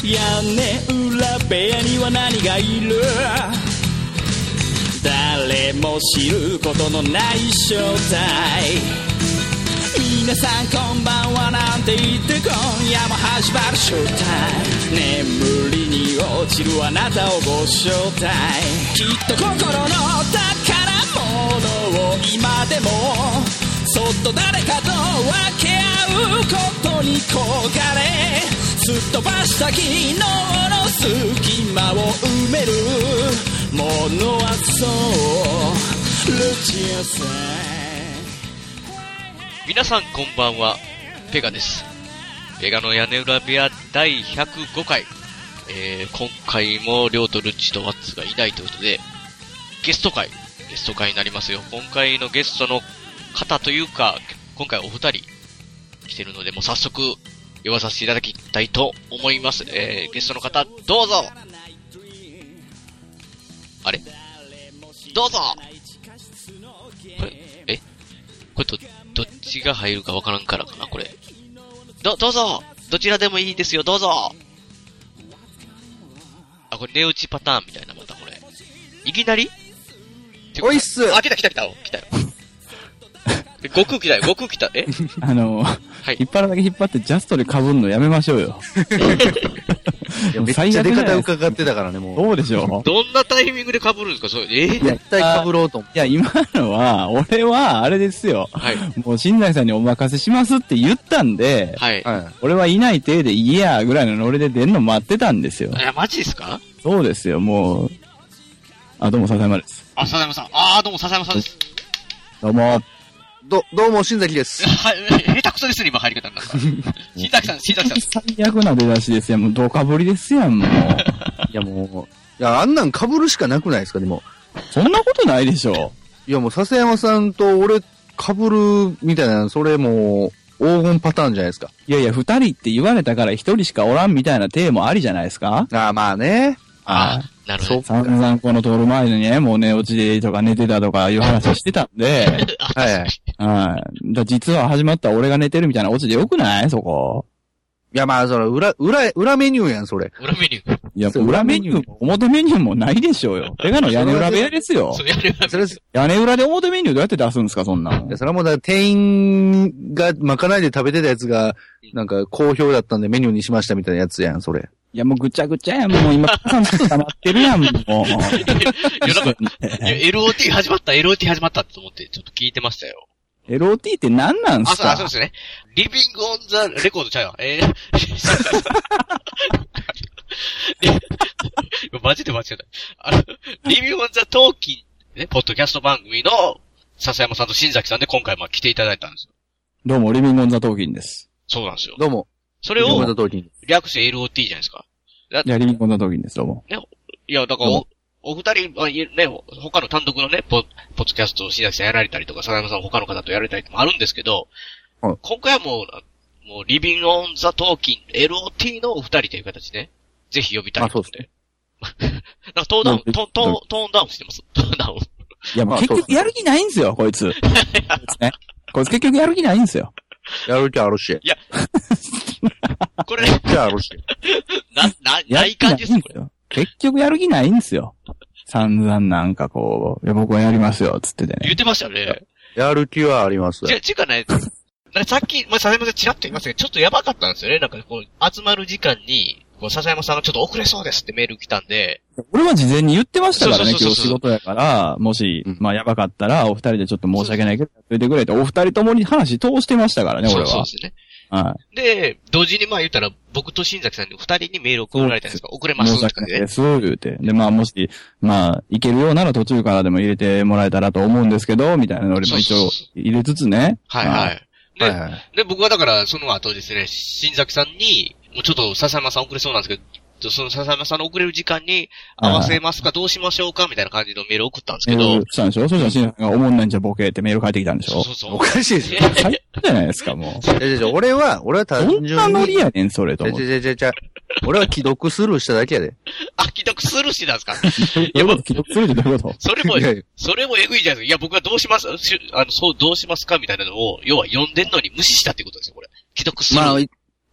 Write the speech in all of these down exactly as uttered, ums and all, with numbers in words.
屋根裏部屋には何がいる？誰も知ることのない正体。皆さんこんばんはなんて言って今夜も始まるショータイム。眠りに落ちるあなたをご招待。きっと心の宝物を今でもそっと誰かと分け合うことに焦がれ、すっ飛ばした昨日の隙間を埋めるものはそうルチアさん。 皆さんこんばんは、ペガです。ペガの屋根裏部屋だいひゃくごかい、えー、今回もリョウとルッチとワッツがいないということでゲスト会ゲスト会になりますよ。今回のゲストの方というか今回お二人来てるのでもう早速呼ばさせていただきたいと思います。えー、ゲストの方どうぞ。あれどうぞ。これえこれとどっちが入るかわからんからかな、これ。ど、どうぞどちらでもいいですよ、どうぞ。あ、これ寝落ちパターンみたいな、またこれ。いきなりおいっす。 あ、来た来た来た来たよ。悟空来たよ、悟空来た。えあの、はい、引っ張るだけ引っ張ってジャストで被るのやめましょうよ。 いやめっちゃ出方伺ってたからね、もう。 そうでしょ。 どんなタイミングで被るんですか、それ。えー、 絶対被ろうと思って。 いや、今のは、俺は、あれですよ。 はい。 もう、新内さんにお任せしますって言ったんで、 はい。 俺はいない体でいいや、ぐらいのノリで出んの待ってたんですよ。 いや、マジですか？ そうですよ、もう。あ、どうも、笹山です。 あ、笹山さん。あー、どうも、笹山さんです。 どうも。 ど、どうも、新崎です。 はい、下手くそですね、今入り方なんか。新崎さん、新崎さん。 最悪な出だしですよ、もう、どかぶりですやん、もう。 いや、もう、いや、あんなん被るしかなくないですか、でも。 そんなことないでしょ。 いや、もう、笹山さんと俺、被るみたいな、それもう、黄金パターンじゃないですか。 いやいや、二人って言われたから一人しかおらんみたいな体もありじゃないですか。 ああ、まあね。 ああ、なるほど。 散々この通る前にね、もう寝落ちでとか寝てたとかいう話してたんで。 はい。 はい。だ実は始まった俺が寝てるみたいなオチでよくないそこ。 いや、まあ、その、裏、裏、裏メニューやん、それ。 裏メニュー。 いや、裏メニューも表メニューもないでしょうよ。てかの屋根裏部屋ですよ。 そう、屋根裏部屋。 屋根裏で表メニューどうやって出すんですか、そんなの。 いや、それはもうだ、店員がまかないで食べてたやつが、なんか、好評だったんでメニューにしましたみたいなやつやん、それ。 いや、もうぐちゃぐちゃやん、もう今、さんずっと黙ってるやん、もう。いや、 なんか、エルオーティー 始まった、エルオーティー 始まったって思って、ちょっと聞いてましたよ。 エルオーティー って何なんすか？ あ、そうですね。リビングオンザレコードちゃうよ。えー、マジで間違えた。あの、リビングオンザトーキン、ね、ポッドキャスト番組の笹山さんと新崎さんで今回まあ来ていただいたんですよ。 どうも、リビングオンザトーキンです。 そうなんですよ。 どうも。 それを、略して エルオーティー じゃないですか。 いや、リビングオンザトーキンです、どうも。 ね、いや、だからお、お二人、ね、他の単独のね、ポ、ポッドキャストを新崎さんやられたりとか、笹山さん他の方とやられたりとかもあるんですけど、はい、今回はもう、もう、リビングオンザトーキン、エルオーティー のお二人という形で、ぜひ呼びたいと思って。あ、そうですね。なんかトーンダウン、トーン、トーン、トーンダウンしてます。トーンダウン。 いや、もう結局やる気ないんすよ、こいつ。ね、こいつ結局やる気ないんすよ。 やる気あるし。 いや。これ、 やる気あるし。 な、な、ない感じです、これ。 結局やる気ないんすよ。散々なんかこう、いや僕はやりますよ、つっててね。 言ってましたね。 やる気はあります。 ちゅ、ちゅうかね、さっき、まあ、笹山さんチラッと言いましたけど、ちょっとやばかったんですよね。なんかこう、集まる時間に、こう、笹山さんがちょっと遅れそうですってメール来たんで。 俺は事前に言ってましたからね、今日仕事やから、もし、まあやばかったら、お二人でちょっと申し訳ないけど、やっといてくれって、お二人ともに話通してましたからね、俺は。 そうですね。 はい。 で、同時にまあ言ったら、僕と新崎さんに二人にメールを送られたんですか？遅れます申し訳ないです、言うて。で、まあもし、まあ、いけるようなら途中からでも入れてもらえたらと思うんですけど、みたいなの俺も一応入れつつね。 はいはい。で、 はいはい、 で、僕はだから、その後ですね、新崎さんに、もうちょっと笹山さん遅れそうなんですけど、その笹山さんの遅れる時間に合わせますか、どうしましょうかみたいな感じのメールを送ったんですけど。 メールしたんでしょ？そしたら新崎さんが思んないんじゃボケってメール返ってきたんでしょ？ そうそうそう。 おかしいですよ。 最悪じゃないですか、もう。 いやいや俺は、俺は単純に。 どんなノリやねん、それと思って。 いやいやいやいや俺は既読スルーしただけやで。 あ、既読スルーしてたんですか？ いや、既読スルーってどういうこと？ それも、それもエグいじゃないですか。いや、僕はどうします、あの、そう、どうしますかみたいなのを、要は読んでんのに無視したってことですよ、これ。既読スルー。 まあ、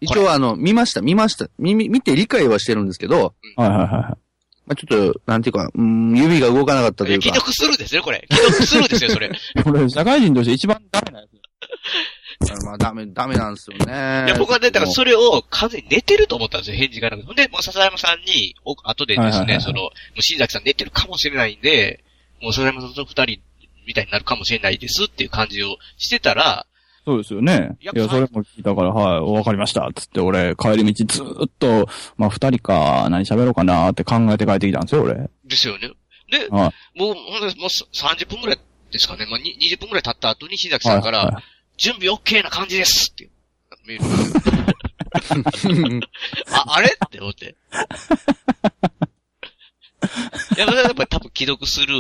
一応あの、見ました、見ました。見、見て理解はしてるんですけど、 はいはいはい。 まあ、ちょっと、なんていうか、うん、指が動かなかったというか。 既読するですよ、これ。既読するですよ、それ。 これ、社会人として一番ダメなやつ。 まあ、ダメ、ダメなんですよね。 いや、僕はね、だからそれを完全に寝てると思ったんですよ、返事がなくて。ほんで、もう笹山さんに、お後でですね、はいはいはい、その、もう新崎さん寝てるかもしれないんで、もう笹山さんと二人みたいになるかもしれないですっていう感じをしてたら、 そうですよね。いや、それも聞いたから、はい、わかりました。つって、俺、帰り道ずーっと、まあ、二人か、何喋ろうかなって考えて帰ってきたんですよ、俺。 ですよね。で、はい、もう、ほんともうさんじゅっぷんくらいですかね。まあ、にじゅっぷんくらい経った後に新崎さんから、はいはい、準備 OK な感じですって。メールあ、あれって思って。いや、やっぱり多分既読する。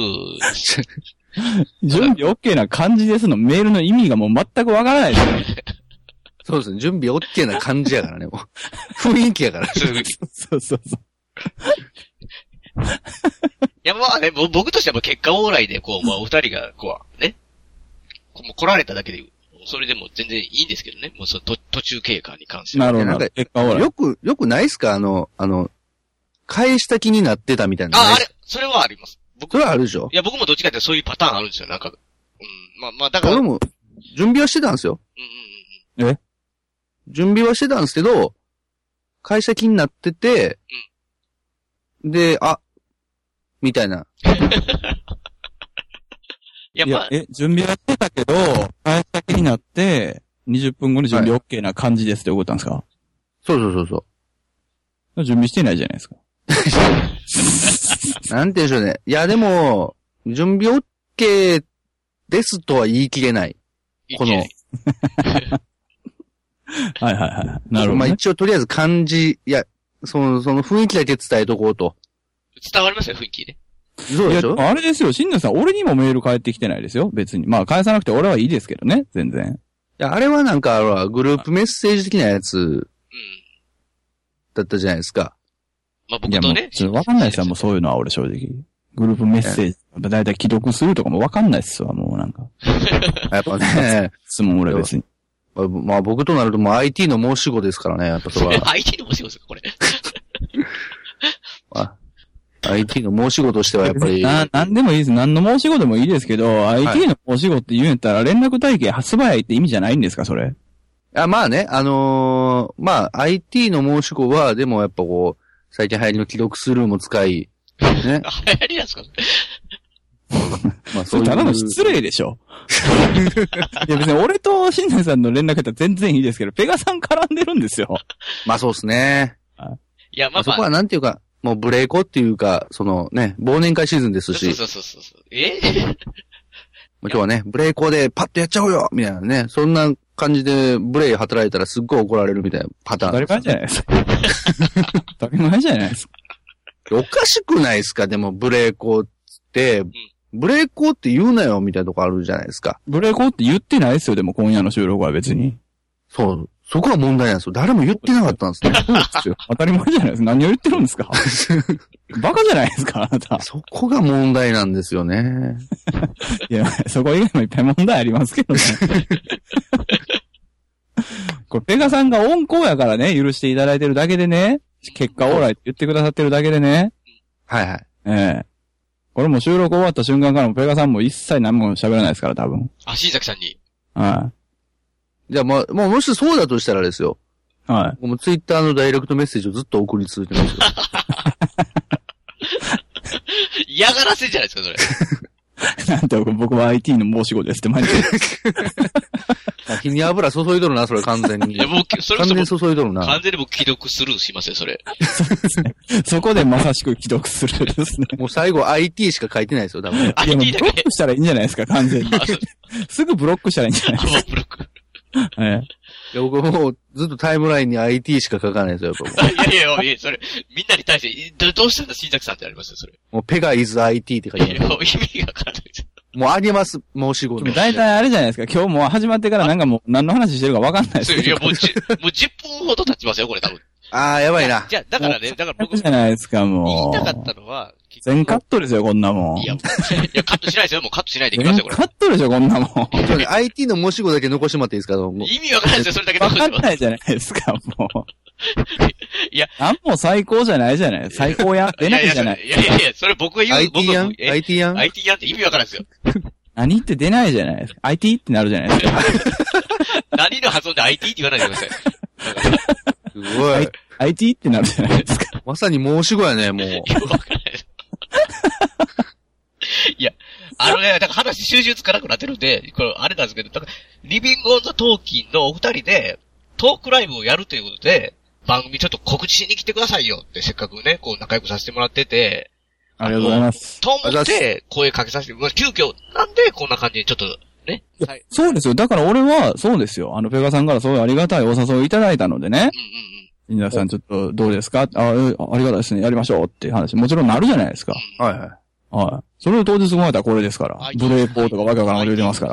準備 OK な感じですのメールの意味がもう全くわからないですね。 そうですね。準備 OK な感じやからね、もう。雰囲気やから。 そうそうそう。いや、まあね、僕としては結果オーライで、こう、まあ、お二人が、こう、ね、もう来られただけで、それでも全然いいんですけどね。もうその途中経過に関しては。 なるほど。なんか結果オーライ。 よく、よくないっすかあの、あの、返した気になってたみたいな。 あ、あれ、それはあります。 僕それはあるでしょ？ いや、僕もどっちかってそういうパターンあるんですよ、なんか。うん。まあまあ、だから。 俺も、準備はしてたんですよ。 うんうんうん。 え？ 準備はしてたんですけど、会社気になってて、うん、で、あ、みたいな。 いや、まあ。 え、準備はしてたけど、会社気になって、にじゅっぷんごに準備 OK な感じですって送ったんですか？ そうそうそうそう。 準備してないじゃないですか。 なんて言うんでしょうね。いや、でも、準備 OK ですとは言い切れない。この。 はいはいはい。なるほど、ね。 まあ一応とりあえず漢字、いや、その、その雰囲気だけ伝えとこうと。 伝わりますよ、雰囲気ね。 そうでしょ？ あれですよ、新藤さん、俺にもメール返ってきてないですよ、別に。まあ返さなくて俺はいいですけどね、全然。 いや、あれはなんか、グループメッセージ的なやつ、うん。だったじゃないですか。 まあ僕とね。 いや、わかんないですよ、もうそういうのは俺正直。グループメッセージ、だいたい既読するとかもわかんないっすわ、もうなんか。 やっぱね。 質問俺別に。 まあ、まあ僕となるともう アイティー の申し子ですからね、やっぱそれは。 アイティー の申し子ですか、これ。 まあ、アイティー の申し子としてはやっぱり。 な、なんでもいいです。何の申し子でもいいですけど、アイティー の申し子って言うんやったら連絡体系発売って意味じゃないんですか、それ。 あ、まあね、あのー、まあ アイティー の申し子は、でもやっぱこう、最近流行りの既読スルーも使い、ね。 流行りなんですかまあ、それただの失礼でしょ。いや別に俺と新内さんの連絡やったら全然いいですけど、ペガさん絡んでるんですよ。 まあそうですね。 いや、まあ、まあ、 そこはなんていうか、もうブレイコっていうか、そのね、忘年会シーズンですし。 そうそうそうそう。え今日はね、ブレイコでパッとやっちゃおうよみたいなね。そんな感じでブレイ働いたらすっごい怒られるみたいなパターン。 当たり前じゃないですか。当たり前じゃないですか。 おかしくないですか？でもブレイコって、うん、ブレイコって言うなよみたいなとこあるじゃないですか。 ブレイコって言ってないですよ、でも今夜の収録は別に。 そう。そこが問題なんですよ。誰も言ってなかったんですね。 そうですよ。当たり前じゃないですか。何を言ってるんですかバカじゃないですか、あなた。 そこが問題なんですよね。 いや、そこ以外もいっぱい問題ありますけどね。これ、ペガさんが温厚やからね、許していただいてるだけでね、結果オーライって言ってくださってるだけでね。 はいはい。 ええ。これも収録終わった瞬間からもペガさんも一切何も喋らないですから、多分。 あ、新崎さんに。 はい。 じゃあ、まあ、もうもしそうだとしたらですよ。 はい。 もうツイッターのダイレクトメッセージをずっと送り続けてますよ。 嫌がらせじゃないですか、 それ。なんて僕は アイティー の申し子ですって毎日。 火に油注いどるな、それ完全に。 いや、もう、それ完全に注いどるな。 完全に僕既読スルーしますよ、それ。 そうですね。そこでまさしく既読するですね。 もう最後 アイティー しか書いてないですよ、多分。 いや、ブロックしたらいいんじゃないですか、完全に。すぐブロックしたらいいんじゃないですか。 ブロック。 ええ。 いや、僕もうずっとタイムラインに アイティー しか書かないですよ、やっぱもう。 いやいやいや、それ、みんなに対して、どうしたんだ、新崎さんってありますよ、それ。 もうペガイズ アイティー って書いてます。 いや、意味がわからない。 もうあげます、申し子。 大体あれじゃないですか、今日も始まってからなんかもう何の話してるかわかんないですいや、もうじ、もうじゅっぷんほど経ちますよ、これ多分。 あー、やばいな。 じゃあ、だからね、だから僕。 じゃないですか、もう。 言いたかったのは、 全カットですよ、こんなもん。 いや、いや、カットしないですよ。もうカットしないでいきますよ、これ。 カットでしょ、こんなもん。 ちょね、アイティー の申し子だけ残してもらっていいですか？もう意味わかんないですよ、それだけわ残してもかんないじゃないですか、もう。 いや。 なんも最高じゃないじゃない。最高やん。出ないじゃない。 いやいやいや、それ僕が言う。 アイティー やん ?アイティー やんアイティー やんって意味わからんですよ。 何って出ないじゃないですか。アイティー ってなるじゃないですか。 何の発音で アイティー って言わないでください。 すごい。 アイティー ってなるじゃないですか。 まさに申し子やね、もう。 いや、わかんないです。いや、あのね、だから話収集つかなくなってるんで、これあれなんですけど、だからリビングオンザトーキンのお二人でトークライブをやるということで、番組ちょっと告知しに来てくださいよってせっかくね、こう仲良くさせてもらってて、 ありがとうございます。 と思って声かけさせて、まあ、急遽なんでこんな感じにちょっとね。 はい、そうですよ。だから俺は、そうですよ。あの、ペガさんからそういうありがたいお誘いいただいたのでね。うんうんうん。皆さんちょっとどうですか？ああ、ありがたいですね。やりましょうっていう話、もちろんなるじゃないですか。 うん、はいはい。 はい。それを当日考えたらこれですから。ブレーポーとかわけわからんこと言ってますから。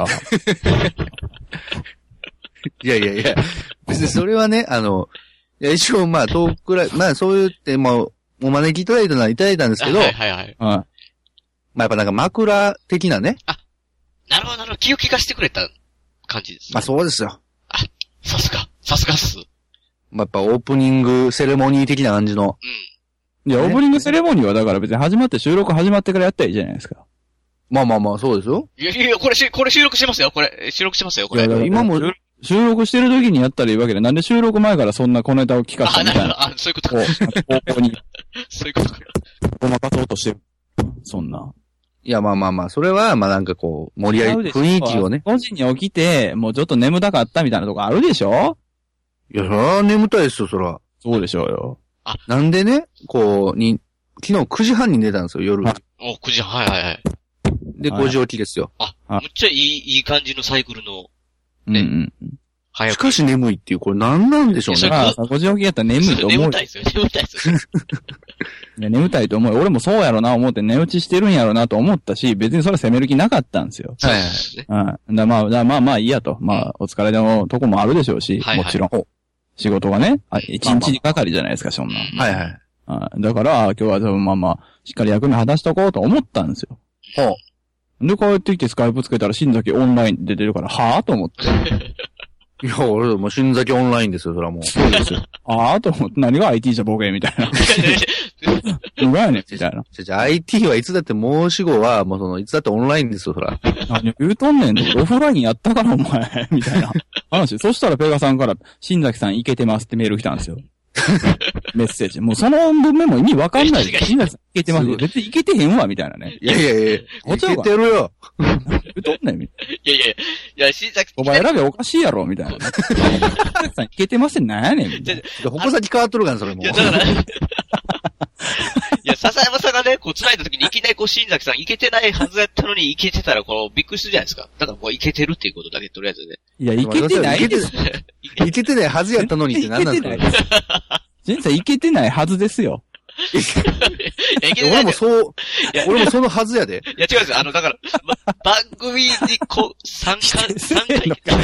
いやいやいや。別にそれはね、あの、いや一応まあトークライブ、まあそう言って、まあ、お招きいただいたのはいただいたんですけど。 はいはいはい。はい、 まあやっぱなんか枕的なね。 あ、なるほどなるほど。気を利かしてくれた感じです、ね。 まあそうですよ。 あ、さすが。さすがっす。 まあやっぱオープニングセレモニー的な感じの。 うん。 いや、オープニングセレモニーはだから別に始まって収録始まってからやったらいいじゃないですか。 まあまあまあ、そうですよ。 いやいや、これし、これ収録してますよ。これ、収録してますよ、これ。 今も、 収録してる時にやったらいいわけで、なんで収録前からそんな小ネタを聞かせたみたいな。 あ、あ、そういうことか。 方向に。 そういうことか。 ごまかそうとしてる。そんな。 いや、まあまあまあ、それは、まあなんかこう、盛り上げ、雰囲気をね。 ごじに起きて、もうちょっと眠たかったみたいなとこあるでしょ？ いや、そら眠たいですよ、そら。 そうでしょうよ。 あ、なんでね、こう、に、昨日くじはんに寝たんですよ、夜。 お、くじはん、はいはいはい。 で、ごじ起きですよ。 あ、むっちゃいい、いい感じのサイクルの。 ね。うん、うん。 早く。しかし眠いっていう、これ何なんでしょうね。 ああ、ごじ起きやったら眠いと思う。 眠たいですよ、眠たいですよ。 いや、眠たいと思う。俺もそうやろな思って寝打ちしてるんやろなと思ったし、別にそれ責める気なかったんですよ。 はいはい。 うん。だまあ、だまあまあいいやと。まあ、お疲れのとこもあるでしょうし、はいはい、もちろん。仕事がね、一日にかかりじゃないですか、そんな。 はいはい。 だから、今日はまあまあ、しっかり役目果たしとこうと思ったんですよ。 ほう。で、帰ってきてスカイプつけたら新崎オンラインで出てるから、はぁと思って。 いや、俺もう新崎オンラインですよ、それはもう。 そうですよ。あーと思って、何が アイティー じゃボケみたいな。何がやねん、みたいな。 じゃじゃ アイティー はいつだって申し子は、もうその、いつだってオンラインですよ、そら。 何言うとんねんと。オフラインやったから、お前。みたいな話。そしたらペガさんから、新崎さんいけてますってメール来たんですよ。メッセージ。もうその文面も意味わかんない。新崎さんいけてます。別にいけてへんわ、みたいなね。 いやいやいや、いけてるよ。 言うとんねん、みたいな。 いやいやいや、新崎お前選べおかしいやろ、みたいな。新崎さんいけてますってなんやねん、みたいな。 矛先変わっとるから、それも。 いや、だから、いや、笹山さんがね、こう繋いだ時にいきなりこう新崎さんいけてないはずやったのにいけてたらこうびっくりするじゃないですか。だからもういけてるっていうことだけとりあえずね。 いや、いけてないです。 いけてないはずやったのにって何なんですか？ 新さんいけてないはずですよ。 俺もそう、俺もそのはずやで。 いや違うんですよ。あの、だから、ま、番組にこう、参加、参加。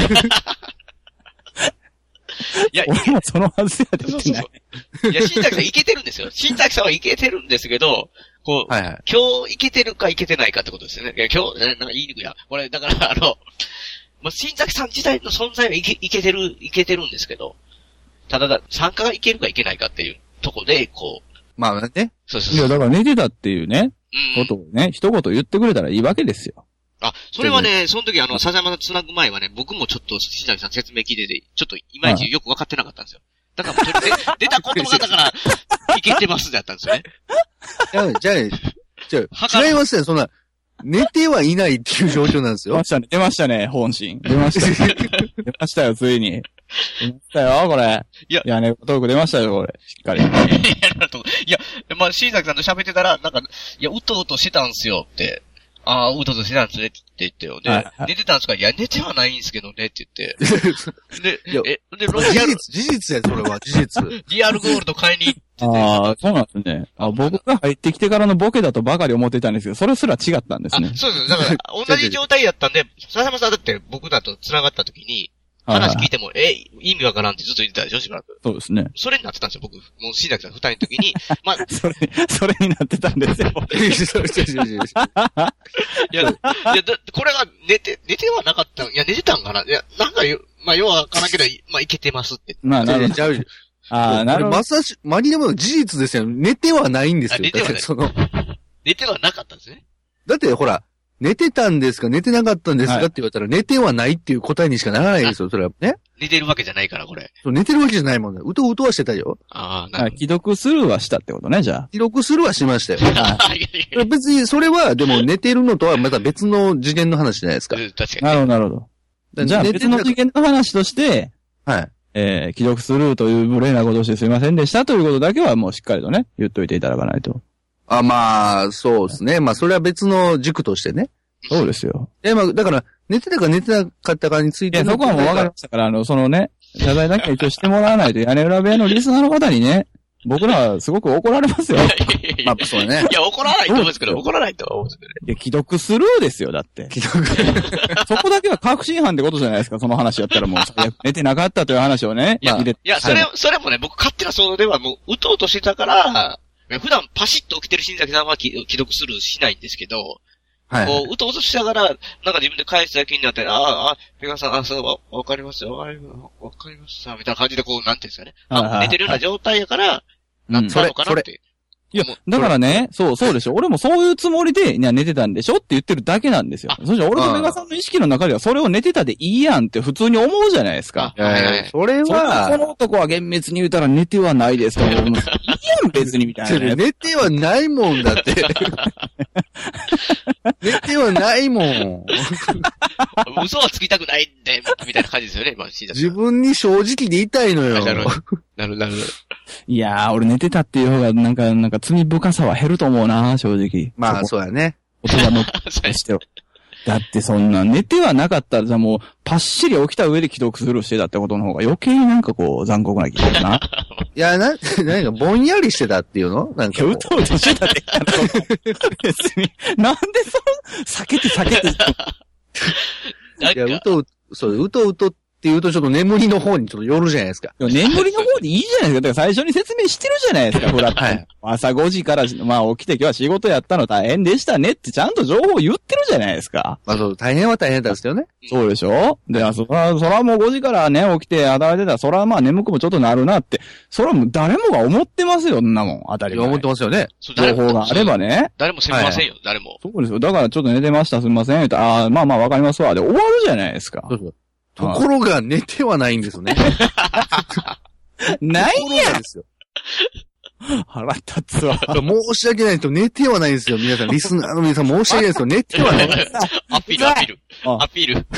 いや、俺もそのはずやで。 そうそうそう。いや、新崎さんいけてるんですよ。新崎さんはいけてるんですけど、こう、はいはい、今日いけてるかいけてないかってことですよね。いや、今日、なんか言いにくいや。これ、だから、あの、まあ、新崎さん自体の存在はいけ、いけてる、いけてるんですけど、ただだ、参加がいけるかいけないかっていうとこで、こう。 まあね。 そうそうそう。いや、だから寝てたっていうね、うん、ことをね、一言言ってくれたらいいわけですよ。 あ、それはね、その時あの、笹山さん繋ぐ前はね、僕もちょっと、新崎さん説明聞いてて、ちょっといまいちよく分かってなかったんですよ。だから、とりあえず出た言葉だから、いけてますだったんですよね。 じゃあ、じゃあ、じゃあ、違いますよ、そんな、寝てはいないっていう状況なんですよ。 出ましたね、出ましたね、本心。出ました。出ましたよ、ついに。出ましたよ、これ。いや、いやね、トーク出ましたよ、これ。しっかり。 いや、まあ、新崎さんと喋ってたら、なんか、いや、うとうとしてたんすよって。ああ、うとうとしてたんですねって言ってよ。で、はいはい、寝てたんですか？いや、寝てはないんですけどねって言って。で、え、で、ロイヤル。 事実、事実や、それは、事実。 リアルゴールド買いに行ってて。 ああ、そうなんですね。あ、僕が入ってきてからのボケだとばかり思ってたんですけど、それすら違ったんですね。 あ、そうです。だから、同じ状態だったんで、笹山さんだって僕だと繋がった時に、 話聞いても、え、意味わからんってずっと言ってたでしょ、しばらく。 そうですね。 それになってたんですよ、僕。もう、新崎さん二人の時に、まあ、 それ、それになってたんですよ。 いや、いや、だこれが寝て、寝てはなかったいや、寝てたんかないや、なんかよ、まあ、ようわからんけど、まあ、いけてますって。 まあ、なるほど。ああ、なるほど。 まさし、マリナムの事実ですよ。寝てはないんですよ。 寝てはない。 その寝てはなかったんですね。 だって、ほら、寝てたんですか寝てなかったんですか、はい、って言われたら、寝てはないっていう答えにしかならないですよ、それはね。 寝てるわけじゃないから、これ。 そう、寝てるわけじゃないもんね。うとうとはしてたよ。 ああ、なるほど。 既読スルーはしたってことね、じゃあ。 既読スルーはしましたよ。別に、それは、でも寝てるのとはまた別の次元の話じゃないですか。 確かに。 なるほど、なるほど。じゃあ、別の次元の話として、 はい。 えー、既読スルーという無礼なことをしてすいませんでしたということだけはもうしっかりとね、言っといていただかないと。 あ、まあ、そうですね。まあ、それは別の軸としてね。 そうですよ。 え、まあ、だから、寝てたか寝てなかったかについて。 いや、そこはもう分かりましたから、あの、そのね、謝罪だけ一応してもらわないと、屋根裏部屋のリスナーの方にね、僕らはすごく怒られますよ。 まあ、そうね。 いや、怒らないと思うんですけど、怒らないと思うんですけどね。 いや、既読スルーですよ、だって。既読。そこだけは確信犯ってことじゃないですか、その話やったらもう、寝てなかったという話をね。 いや、いや、それ、それもね、僕勝手な想像ではもう、うとうとしてたから、普段パシッと起きてる新崎さんは既読スルーしないんですけど、はい。こう、うとうとしながら、なんか自分で返すだけになって、ああ、あ、ペガさん、あ、そう、わ、わかりますよ、わかりました、みたいな感じでこう、なんていうんですかね。あ、寝てるような状態やから、なったのかなって。 いや、だからね、そう、そうでしょ。俺もそういうつもりで、いや、寝てたんでしょって言ってるだけなんですよ。そしたら俺とペガさんの意識の中では、それを寝てたでいいやんって普通に思うじゃないですか。 はいはい。それは、 その男は厳密に言うたら寝てはないですから、いいやん別にみたいな、ね。 寝てはないもんだって。寝てはないもん。 嘘はつきたくないんで、みたいな感じですよね、まあ、 自分に正直でいたいのよ。 なるほど。なるほど。 いやー、俺寝てたっていう方が、なんか、なんか罪深さは減ると思うな、正直。 まあ、そうやね。 言葉の、してよ。だってそんな、寝てはなかったら、じゃあもう、パッシリ起きた上で既読スルーしてたってことの方が余計になんかこう、残酷な気がするな。 いや、な、なんかぼんやりしてたっていうのなんか。 うとうとしてたって。別に、なんでその、避けて避けて。 いや、うとう、そう、うとうとって言うとちょっと眠りの方にちょっと寄るじゃないですか。 眠りの方でいいじゃないですか。だから最初に説明してるじゃないですか、ほら。はい。朝ごじから、まあ起きて今日は仕事やったの大変でしたねってちゃんと情報言ってるじゃないですか。 まあそう、大変は大変だったんですよね。 そうでしょで、そら、そらもうごじからね、起きて働いてたら、そらまあ眠くもちょっとなるなって、そらもう誰もが思ってますよ、そんなもん。当たり前。 思ってますよね。 情報があればね。 誰も責めませんよ、はい、誰も。 そうですよ。だからちょっと寝てました、すみません。言うと、ああ、まあまあわかりますわ。で、終わるじゃないですか。そうそう。 ところが寝てはないんですよね。 ないんやですよ。 腹立つわ。 申し訳ないと寝てはないんですよ。皆さん、リスナーの皆さん申し訳ないですよ。寝てはない。 アピール、アピール。アピール。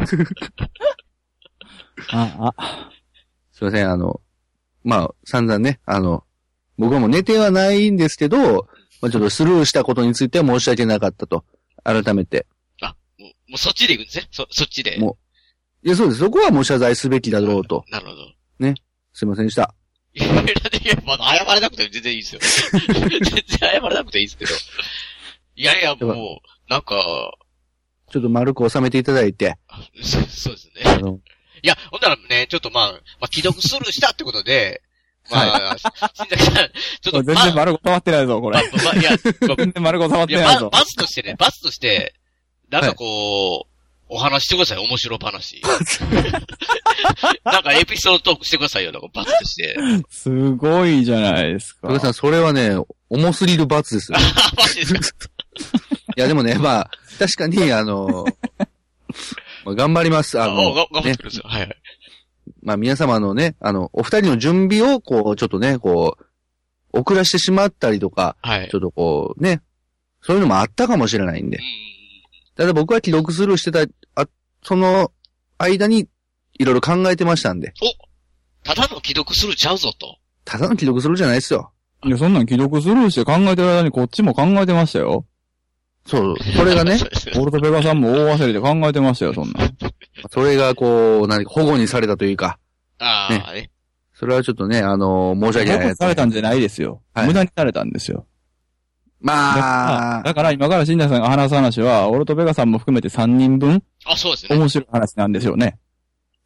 あ、あ。 すいません、あの、まあ、散々ね、あの、僕はもう寝てはないんですけど、まあ、ちょっとスルーしたことについては申し訳なかったと。改めて。 あ、もう、もうそっちで行くんですね。そ、そっちで。 もう。いや、そうです。そこはもう謝罪すべきだろうと。 なるほど。 ね。すいませんでした。 いや、いや、まだ謝れなくて全然いいですよ。全然謝れなくていいですけど。いやいや、もう、なんか、 ちょっと丸く収めていただいて。 そ, そうですね。あのいや、ほんならね、ちょっとまあ、まあ、既読スルーしたってことで、まあ、はい、新崎さん、ちょっと、 全然丸く収まってないぞ、これ。 まあ、いや、 全然丸く収まってないぞ。 バツとしてね、バツとして、なんかこう、はいお話してください、面白話。なんかエピソードトークしてくださいよ、なんかバツとして。 すごいじゃないですか。 小さん、それはね、重すぎるバツですよ。 マジですかいや、でもね、まあ、確かに、あの、まあ、頑張ります。あの、 頑張ってください。はいはい。 まあ、皆様のね、あの、お二人の準備を、こう、ちょっとね、こう、遅らしてしまったりとか、はい。ちょっとこう、ね、そういうのもあったかもしれないんで。うんただ僕は既読スルーしてた、あ、その間にいろいろ考えてましたんで。 おただの既読スルーちゃうぞと。 ただの既読スルーじゃないですよ。 いや、そんなん既読スルーして考えてる間にこっちも考えてましたよ。 そう、それがね。 オルトペガさんも大忘れで考えてましたよ、そんな。 それがこう、何か保護にされたというか。 ああ、ね。 それはちょっとね、あのー、申し訳ない。 保護されたんじゃないですよ。はい、無駄にされたんですよ。 まあ。 だから今から新谷さんが話す話は、オルトベガさんも含めてさんにんぶん。 あ、そうですね。 面白い話なんですよね。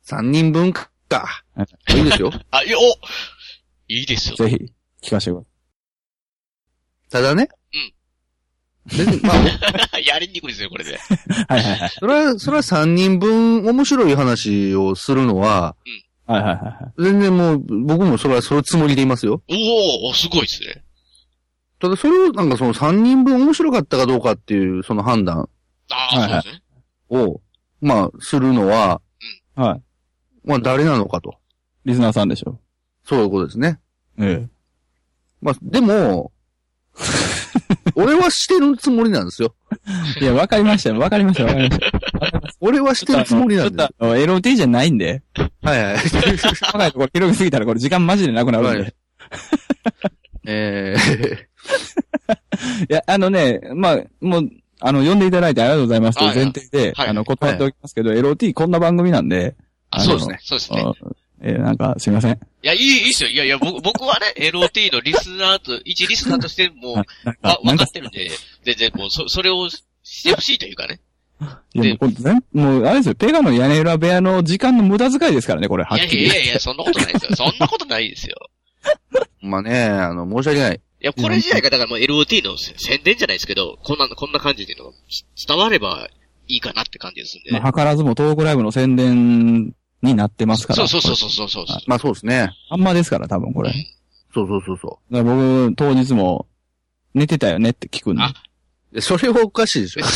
さんにんぶんか。いいですよ。 あ、いや、おいいですよ。 ぜひ、聞かせてくだただね。 うん。 別に、まあ、やりにくいですよ、これで。 はいはいはい。 それは、それはさんにんぶん面白い話をするのは、 うん。はいはいはい。 全然もう、僕もそれはそのつもりでいますよ。 おお、すごいですね。 ただそれをなんかそのさんにんぶん面白かったかどうかっていうその判断ああ、はいはい、そうですね。 を、まあ、するのは、 うん、はい。 まあ、誰なのかと。 リスナーさんでしょ。 そういうことですね。 ええ。 まあ、でも、俺はしてるつもりなんですよ。 いや、わかりましたよ。わかりましたわかりました。 俺はしてるつもりなんですよ。 ちょっとあの、エルオーティー じゃないんで。 はいはい。 高いところ広げすぎたらこれ時間マジでなくなるんで。はい、 ええー。いや、あのね、まあ、もう、あの、呼んでいただいてありがとうございますという前提で、はい、あの、断っておきますけど、はい、エルオーティー こんな番組なんで。 あ、そうですね。そうですね。 えー、なんか、すいません。いや、いい、いいっすよ。いやいや、僕、僕はね、エルオーティー のリスナーと、一リスナーとしてもう、わ、わかってるんで、全然もう、そ、それをしてほしいというかね。 いや、もう、ね、もう、あれですよ、ペガの屋根裏部屋の時間の無駄遣いですからね、これ、はっきり。 いやいやいや、そんなことないですよ。そんなことないですよ。 まあね、あの、申し訳ない。 いや、これ自体が、だからもう エルオーティー の宣伝じゃないですけど、こんな、こんな感じでいうのが伝わればいいかなって感じですんで、ね。 まあ、図らずもトークライブの宣伝になってますから。 そうそうそうそうそうそう。 まあそうですね。 あんまですから、多分これ。 そうそうそうそう。 だから僕、当日も、寝てたよねって聞くんで。あ、 それはおかしいでしょ。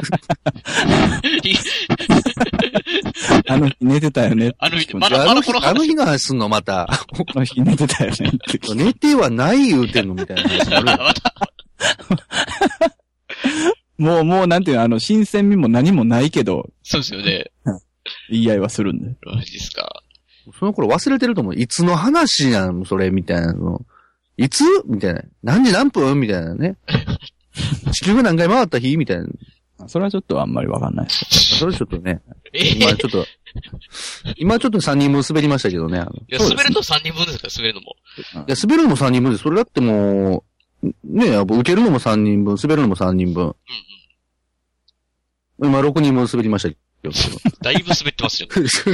あの日寝てたよねって。 あの日、まだ、まだこの話。あの日の話すんのまた。 あの日寝てたよねって。 寝てはない言うてんのみたいな話あるよ。 もう、もうなんていうの、あの、新鮮味も何もないけど。 そうですよね。 言い合いはするんで。 マジですか。 その頃忘れてると思う。いつの話なのそれみたいなの。いつみたいな。何時何分みたいなね。地球が何回回った日みたいな。 それはちょっとあんまりわかんないです。 それちょっとね。今ちょっと、今ちょっとさんにんぶん滑りましたけどね。あのいや、滑るとさんにんぶんですから、滑るのも。 いや、滑るのもさんにんぶんです。それだってもう、ねえ、受けるのもさんにんぶん、滑るのもさんにんぶん。うんうん、今ろくにんぶん滑りましたけど。 だいぶ滑ってますよ。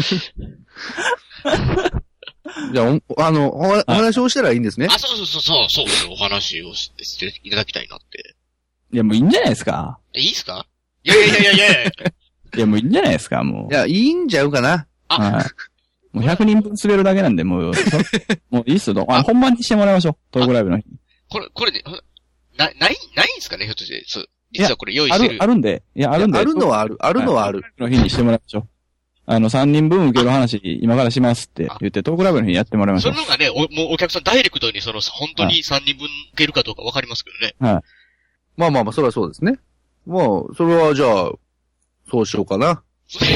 じゃあ、あの、お話をしたらいいんですね。 あ、そうそうそう、そう、そうですよ。お話をしていただきたいなって。 いや、もういいんじゃないですか。 いいっすかいやいやいやいやいやいや、もういいんじゃないですか、もう。 いや、いいんちゃうかな。 あ、はい。もうひゃくにんぶん滑るだけなんで、もう、もういいっすよ。あ、本番にしてもらいましょう。トークライブの日。 これ、これね、な、ない、ないんですかね、ひょっとして。そう。実はこれ用意してる。 ある、あるんで。いや、あるんで。 あるのはある。あるのはある。 の日にしてもらいましょう。あの、さんにんぶん受ける話、今からしますって言って、トークライブの日にやってもらいましょう。 それのがね、お、もうお客さんダイレクトに、その、本当にさんにんぶん受けるかどうかわかりますけどね。 はい。 まあまあまあ、それはそうですね。まあ、それはじゃあ、そうしようかな。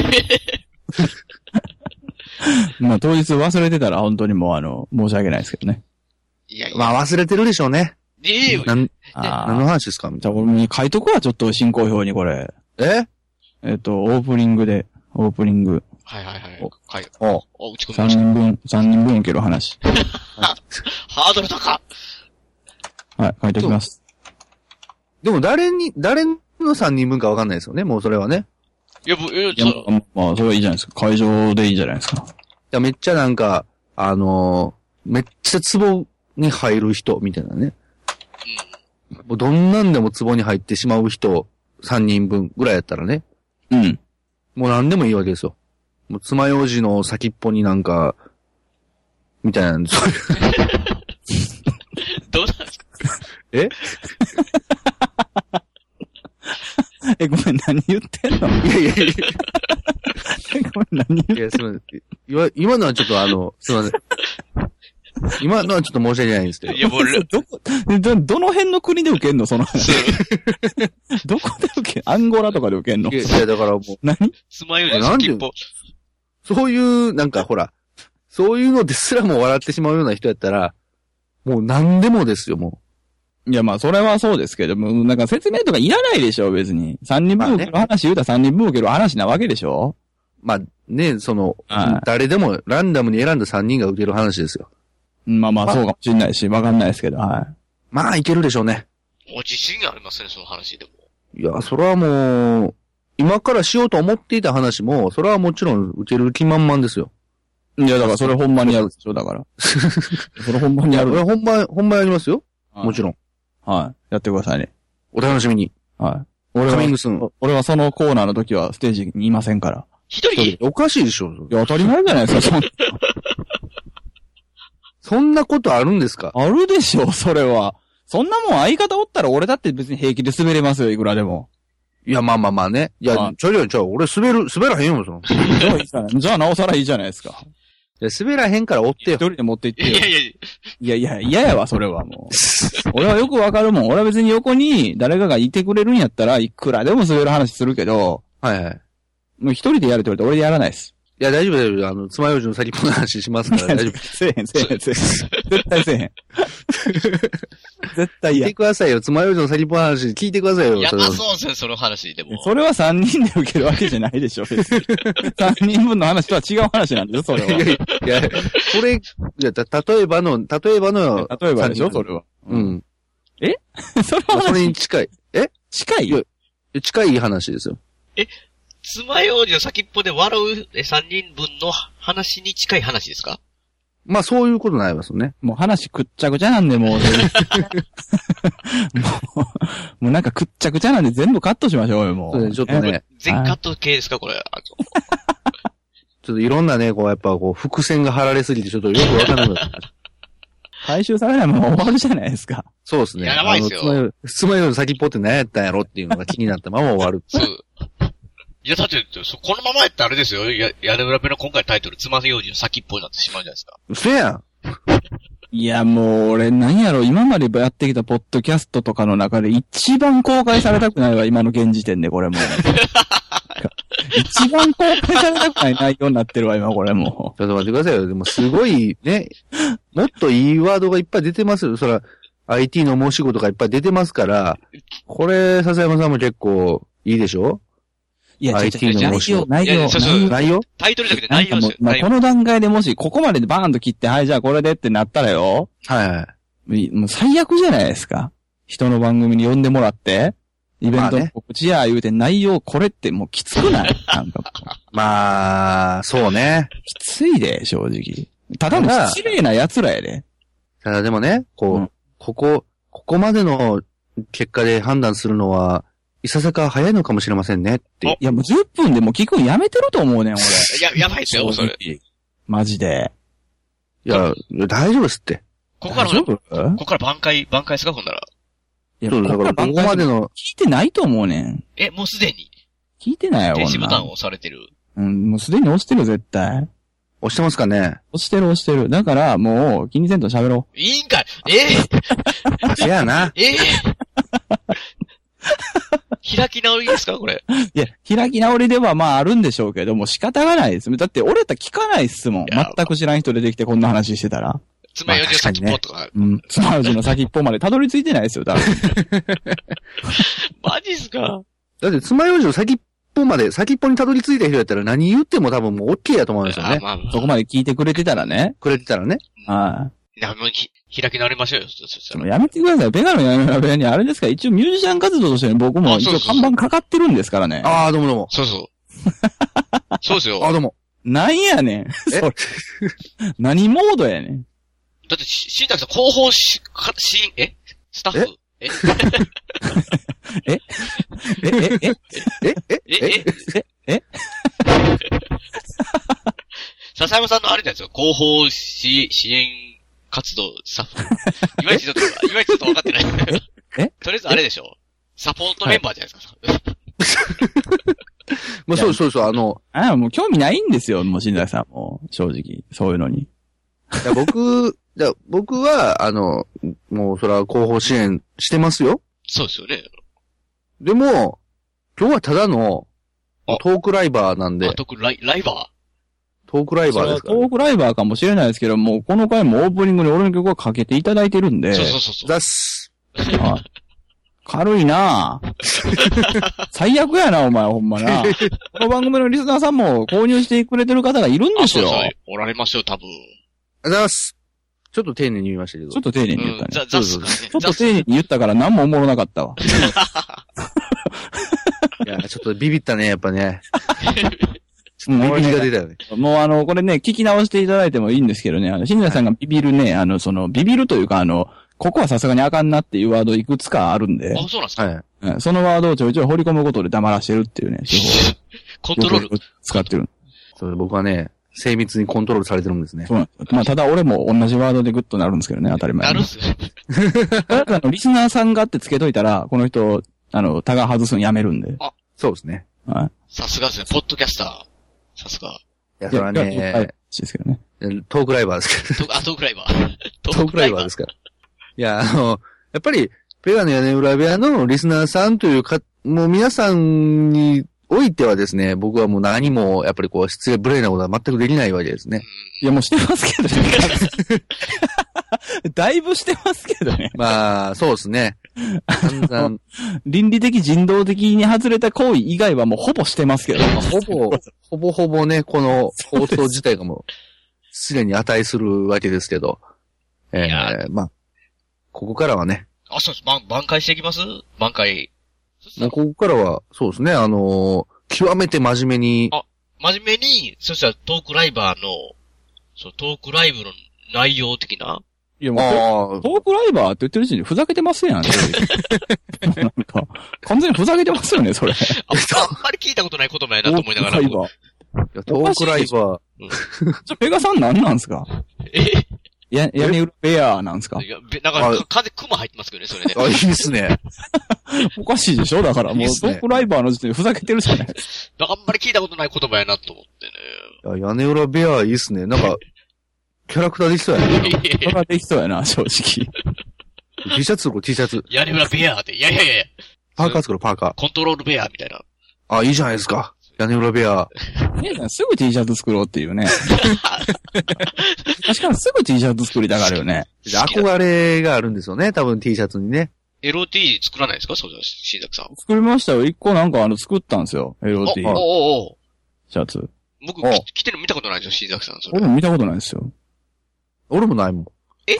まあ、当日忘れてたら本当にもうあの、申し訳ないですけどね。 いやいや。 まあ、忘れてるでしょうね。 ええー。 なん、何の話ですかみたいな。じゃあ、俺に書いとくわ、ちょっと進行表にこれ。 ええっと、オープニングで、オープニング。 はいはいはい。はい。 お、 お、打ち込みました。 さんにんぶん、さんにんぶん受ける話。 ハードル高はい、書いておきます。 でも、誰に、誰のさんにんぶんかわかんないですよね、もうそれはね。 いや、もう、え、 いや、まあ、それはいいじゃないですか。会場でいいじゃないですか。 いや、めっちゃなんか、あのー、めっちゃ壺に入る人、みたいなね。うん。もうどんなんでも壺に入ってしまう人、さんにんぶんぐらいやったらね。 うん。 もう何でもいいわけですよ。もう爪楊枝の先っぽになんか、みたいな、そういう。 どうなんですかええ、ごめん、何言ってんのいやいやいや。 ごめん、何言ってんのいや、すみません。今、今のはちょっとあの、すみません。今のはちょっと申し訳ないんですけど。 いや、もう、 どこ、ど、どの辺の国で受けんのその話。どこで受けんアンゴラとかで受けんのいや、いやだからもう。 何爪楊枝の先っぽ。 そういう、なんかほら、そういうのですらも笑ってしまうような人やったら、もう何でもですよ、もう。いや、まあ、それはそうですけども、なんか説明とかいらないでしょ、別に。さんにんぶん受ける話言うたらさんにんぶん受ける話なわけでしょ。 まあ、ね、その、誰でもランダムに選んださんにんが受ける話ですよ。 まあまあ、そうかもしれないし、わかんないですけど、はい。 まあ、いけるでしょうね。 お、自信ありますね、その話でも。 いや、それはもう、 今からしようと思っていた話も、それはもちろん受ける気満々ですよ。 いや、だからそれほんまにやるでしょ、だから。それほんまにやる。 俺ほんま、ほんまやりますよ。もちろん。 はい。やってくださいね。 お楽しみに。 はい。俺は、俺はそのコーナーの時はステージにいませんから。 一人おかしいでしょ。 いや、当たり前じゃないですか、そんな。 そんなことあるんですか？ あるでしょ、それは。そんなもん相方おったら俺だって別に平気で滑れますよ、いくらでも。 いや、まあまあまあね。いや、ちょいちょいちょい、俺滑る、滑らへんよ、その。 じゃあなおさらいいじゃないですか。 いや、滑らへんから追ってよ。 一人で持って行ってよ。 いやいやいやいや、嫌やわ、それはもう。俺はよくわかるもん。俺は別に横に誰かがいてくれるんやったらいくらでも滑る話するけど。 はいはい。 もう一人でやるって言われて俺やらないです。 いや、大丈夫大丈夫。あの、爪楊枝の先っぽの話しますから大丈夫。 せえへん、せえへん、せえへん。絶対せえへん。絶対嫌。 聞いてくださいよ。爪楊枝の先っぽの話聞いてくださいよ。 やばそうですね、その話でも。 それは三人で受けるわけじゃないでしょ、別に。三人分の話とは違う話なんですよ、それは。いやいや、これ、いや、た、例えばの、例えばの、 例えばでしょ、それは。 うん。 えそれはそれに近い。え近いいや、近い話ですよ。 え爪楊枝の先っぽで笑う三人分の話に近い話ですか？ まあそういうことになりますよね。 もう話くっちゃくちゃなんで、もう。もう、もうなんかくっちゃくちゃなんで全部カットしましょうよ、もう。 ちょっとね。 全カット系ですか、これ。 ちょっといろんなね、こうやっぱこう伏線が張られすぎてちょっとよくわからなくなった。 回収されないまま終わるじゃないですか。 そうですね。 やばいですよ。 爪楊枝の先っぽって何やったんやろっていうのが気になったまま終わる。 そう。いや、だって、このままやったらあれですよ。や、屋根裏ペの今回タイトル、爪楊枝の先っぽになってしまうじゃないですか。 嘘やん。 いや、もう、俺、何やろ、今までやってきたポッドキャストとかの中で一番公開されたくないわ、今の現時点で、これもう。一番公開されたくない内容になってるわ、今、これもう。 ちょっと待ってくださいよ。でも、すごい、ね、もっといいワードがいっぱい出てますよ。そら、アイティー の申し子とかいっぱい出てますから、これ、笹山さんも結構、いいでしょ？ いや、内容、内容、 内容タイトルじゃなくて内容ですよ。 まあ、この段階でもし、ここまでバーンと切って、はい、じゃあこれでってなったらよ。 はいはい。 もう最悪じゃないですか。人の番組に呼んでもらって、イベントの告知や言うて内容これってもうきつくないなんか。 まあ、そうね。 きついで、正直。ただの失礼な奴らやで。 ただでもね、こう、うん、ここ、ここまでの結果で判断するのは、いささか早いのかもしれませんねって。 いや、もうじゅっぷんでもう聞くんやめてると思うねん、俺。 いや、やばいっすよ、それ。 マジで。 いや、大丈夫っすって。 ここから、ここから挽回、挽回すか、ほんなら。 いや、そう、だからここまでの。聞いてないと思うねん。 え、もうすでに聞いてないよ、 停止ボタンを押されてる。 うん、もうすでに押してる、絶対。 押してますかね？ 押してる、押してる。だから、もう、気にせんと喋ろう。いいんかいえぇ、せやな。 えぇ、開き直りですかこれ。 いや、開き直りではまああるんでしょうけども仕方がないです。だって俺だったら聞かないっすもん。全く知らん人出てきてこんな話してたら。 爪楊枝の先っぽとか。 ね、うん。爪楊枝の先っぽまでたどり着いてないですよ、多分。 マジっすか？ だって爪楊枝の先っぽまで、先っぽにたどり着いた人やったら何言っても多分もう OK やと思うんですよね。 まあまあ、 そこまで聞いてくれてたらね。 くれてたらね。 はい。 いや、もうひ、開き直りましょうよ。 ちょやめてください。ベガのやめな部屋にあれですか一応ミュージシャン活動として僕も一応看板かかってるんですからね。 ああ、どうもどうも。 そうそう。そうですよ。 ああ、どうも。 なんやねん。それ。何モードやねん。 だって、し、しんたくさん、広報し、か、し、えスタッフええええええええええええ笹山さんのあれですよ。広報支支援活動スタッフ。いまいちちょっと、いまいちちょっと分かってない。 えとりあえずあれでしょ。サポートメンバーじゃないですか。 まあそうそうそう、あの。 ああ、もう興味ないんですよ、もう新崎さんも。正直。そういうのに。 いや僕、じゃ僕は、あの、もうそれは広報支援してますよ。 そうですよね。 でも、今日はただのトークライバーなんで。 あ、トークライ、ライバートークライバーですか、 ね、トークライバーかもしれないですけど、もうこの回もオープニングに俺の曲をかけていただいてるんで。 そうそうそうそう。 だっす。 あ軽いなぁ。最悪やな、お前、ほんまな。この番組のリスナーさんも購入してくれてる方がいるんですよ。 そうそう。おられますよ、多分。 あざっす。ちょっと丁寧に言いましたけど。 ちょっと丁寧に言ったね。 うん、ザ、ザス、ね、 ちょっと丁寧に言ったから何もおもろなかったわ。 いいや、ちょっとビビったね、やっぱね。ちょっとビビりが出たよね。 もうあの、これね、聞き直していただいてもいいんですけどね、あの、新田さんがビビるね、あの、その、ビビるというか、あの、ここはさすがにあかんなっていうワードいくつかあるんで。 あ、そうなんですか。 はい。 そのワードをちょいちょい掘り込むことで黙らしてるっていうね、手法コントロール使ってる。 それ僕はね、精密にコントロールされてるんですね。 そうなんです。まあ、ただ俺も同じワードでグッとなるんですけどね、当たり前。 なるっすね。 ただ、あの、リスナーさんがってつけといたら、この人、あの、タガ外すのやめるんで。 あ、 そうですね。 はい。 さすがですね、ポッドキャスター。さすが。 いや、それはね、 はい、ですけどね。 トークライバーですから。 あ、トークライバー。 トークライバーですから。いや、あの、やっぱり、ペガの屋根裏部屋のリスナーさんというか、もう皆さんにおいてはですね、僕はもう何も、やっぱりこう、失礼無礼なことは全くできないわけですね。 いや、もうしてますけどね。だいぶしてますけどね。 まあ、そうですね。散々 倫理的人道的に外れた行為以外はもうほぼしてますけど。 ほぼ、ほぼほぼね、この放送自体がもう、すでに値するわけですけど。ええー、まあ、ここからはね。 あ、そうです。挽挽回していきます挽回。 もうここからは、そうですね、あのー、極めて真面目に。 あ、真面目に、そしたらトークライバーの、そう、トークライブの内容的な。 いや、もう、トークライバーって言ってる時にふざけてますやん。なんか、完全にふざけてますよね、それ。 あ, あんまり聞いたことない言葉やなと思いながら。 トークライバー。トークライバー。じゃ、ペガさん何なんすかえや、屋根裏ベアーなんすかいや、なんか、風、雲入ってますけどね、それね。 あ、いいっすね。 おかしいでしょだからもう、いいね、トークライバーの時点でふざけてるじゃないですか。あんまり聞いたことない言葉やなと思ってね。いや、屋根裏ベアーいいっすね。なんか、キャラクターできそうやね。 キャラクターできそうやな、正直。 T シャツ作ろう、T シャツ。 屋根裏ベアーって、いやいやいやパーカー作ろう、パーカー。 コントロールベアーみたいな。 あ、いいじゃないですか。屋根裏ベアー。 姉さんすぐ T シャツ作ろうっていうね。確かにすぐ T シャツ作りたがるよね。 憧れがあるんですよね、多分 T シャツにね。 エルオーティー 作らないですかそうです、新作さん。 作りましたよ。一個なんかあの作ったんですよ。エルオーティー。 おおおシャツ。 僕、着てるの見たことないですよ、新作さん。それ俺も見たことないですよ。 俺もないもん。 え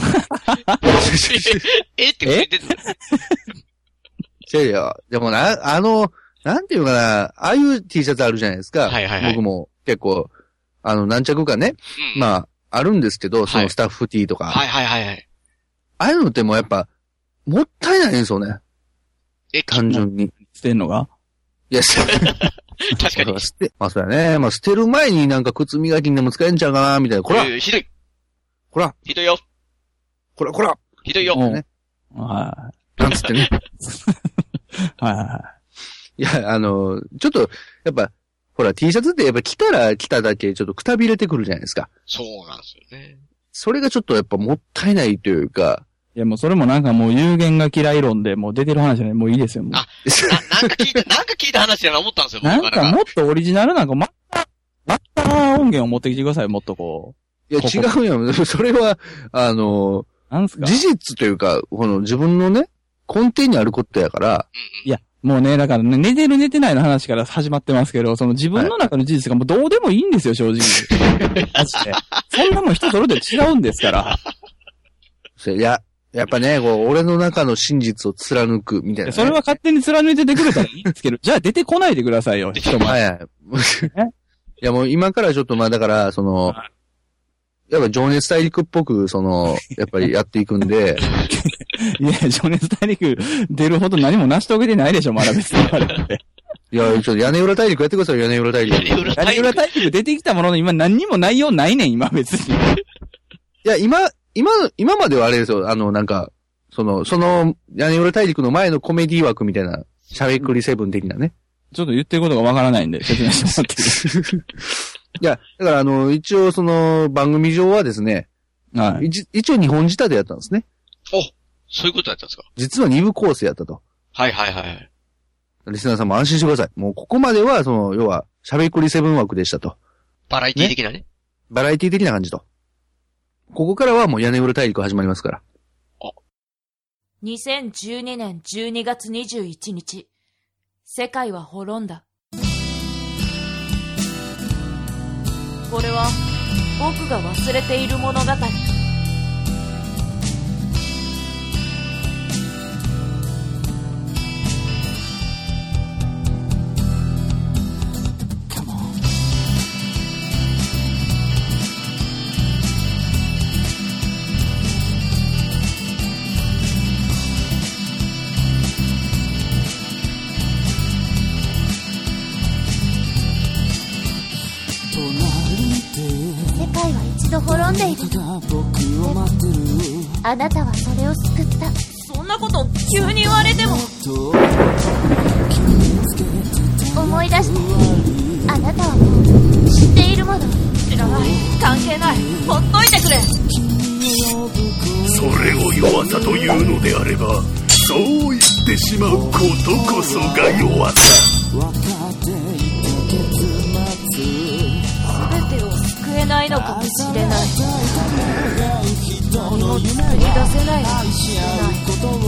えって言ってる。いやいや、でもな、あの、なんていうかな、ああいう T シャツあるじゃないですか。 はいはいはい。 僕も結構、あの、何着かね、うん、まあ、あるんですけど、そのスタッフ T とか。 はいはいはいはい。 ああいうのってもうやっぱ、もったいないんですよね。 え、 単純に。 捨てんのがいや、 確かに。 捨て、まあそうやね。まあ捨てる前になんか靴磨きにでも使えんちゃうかな、みたいな。こら、 えー、ひどい。 こら。 ひどいよ。 こら、こら。 ひどいよ。 ね、 はい。 なんつってね。 はいはい。 いや、あの、ちょっと、やっぱ、ほら、T シャツってやっぱ着たら着ただけちょっとくたびれてくるじゃないですか。 そうなんですよね。 それがちょっとやっぱもったいないというか。 いや、もうそれもなんかもう有限が嫌い論でもう出てる話じゃない。もういいですよ。もうあ、な、なんか聞いた、なんか聞いた話やな思ったんですよ、僕なんかもっとオリジナルなんか、ま、まった音源を持ってきてください、もっとこう。いや、違うよ。それは、あの、 なんすか事実というか、この自分のね、根底にあることやから。 いや、もうね、だからね、寝てる寝てないの話から始まってますけど、その自分の中の事実がもうどうでもいいんですよ、正直。マジで。そんなもん人それぞれ違うんですから。 いや、やっぱね、こう、俺の中の真実を貫く、みたいな、ね。 それは勝手に貫いててくれたらいいんですけど、じゃあ出てこないでくださいよ、人も。 はいはい。いやもう今からちょっとまあだから、その、やっぱ情熱大陸っぽく、その、やっぱりやっていくんで。 いや、情熱大陸出るほど何も成し遂げてないでしょ、まだ別に。 いや、ちょっと屋根裏大陸やってください、屋根裏大陸。 屋根裏大陸。 屋根裏大陸出てきたものの今何にも内容ないねん、今別に。 いや、今、今、今まではあれですよ、あの、なんか、その、その、屋根裏大陸の前のコメディ枠みたいな、しゃべくりセブン的なね。 ちょっと言ってることがわからないんで、説明してもらっていいいや、だからあの、一応その、番組上はですね、 はい。 一応日本仕立てやったんですね。 お、そういうことやったんですか？ 実は二部構成やったと。 はいはいはい。 リスナーさんも安心してください。もうここまでは、その、要は、しゃべくりセブン枠でしたと。 バラエティ的なね。 バラエティ的な感じと。ここからはもう屋根裏大陸始まりますから。 あ。 にせんじゅうにねんじゅうにがつにじゅういちにち、世界は滅んだ。これは僕が忘れている物語。 でいる。でも、あなたはそれを救った。そんなこと急に言われても。思い出して。あなたはもう知っているもの。知らない。関係ない。ほっといてくれ。 それを弱さというのであれば、そう言ってしまうことこそが弱さ。 全てを救えないのかもしれない。何も作り出せないのかもしれない。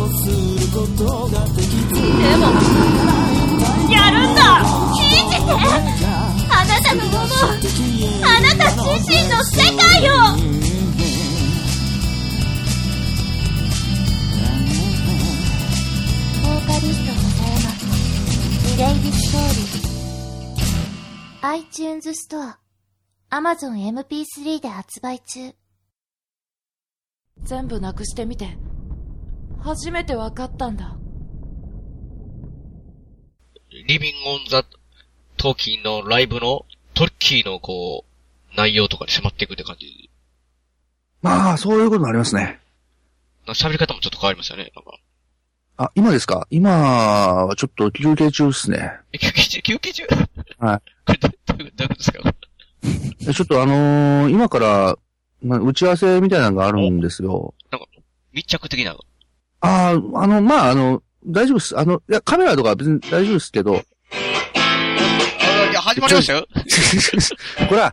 でもやるんだ。信じて。あなたの思う、あなた自身の世界を。ボーカリストの佐山、リレイディストーリー。iTunes ストア、Amazon エムピースリー で発売中。全部なくしてみて、初めてわかったんだ。 リビングオンザトーキーのライブのトリッキーのこう、内容とかに迫っていくって感じ。 まあ、そういうことになりますね。 喋り方もちょっと変わりましたね、なんか。 あ、今ですか？今はちょっと休憩中ですね。 休憩中休憩中はい。 これどういうことですか？ ちょっとあのー、今から、まあ、打ち合わせみたいなのがあるんですよ。 なんか、密着的なの？ ああ、あの、まあ、あの、大丈夫です。あの、いや、カメラとかは別に大丈夫ですけど。 あ、いや、始まりましたよ。 こら。 あ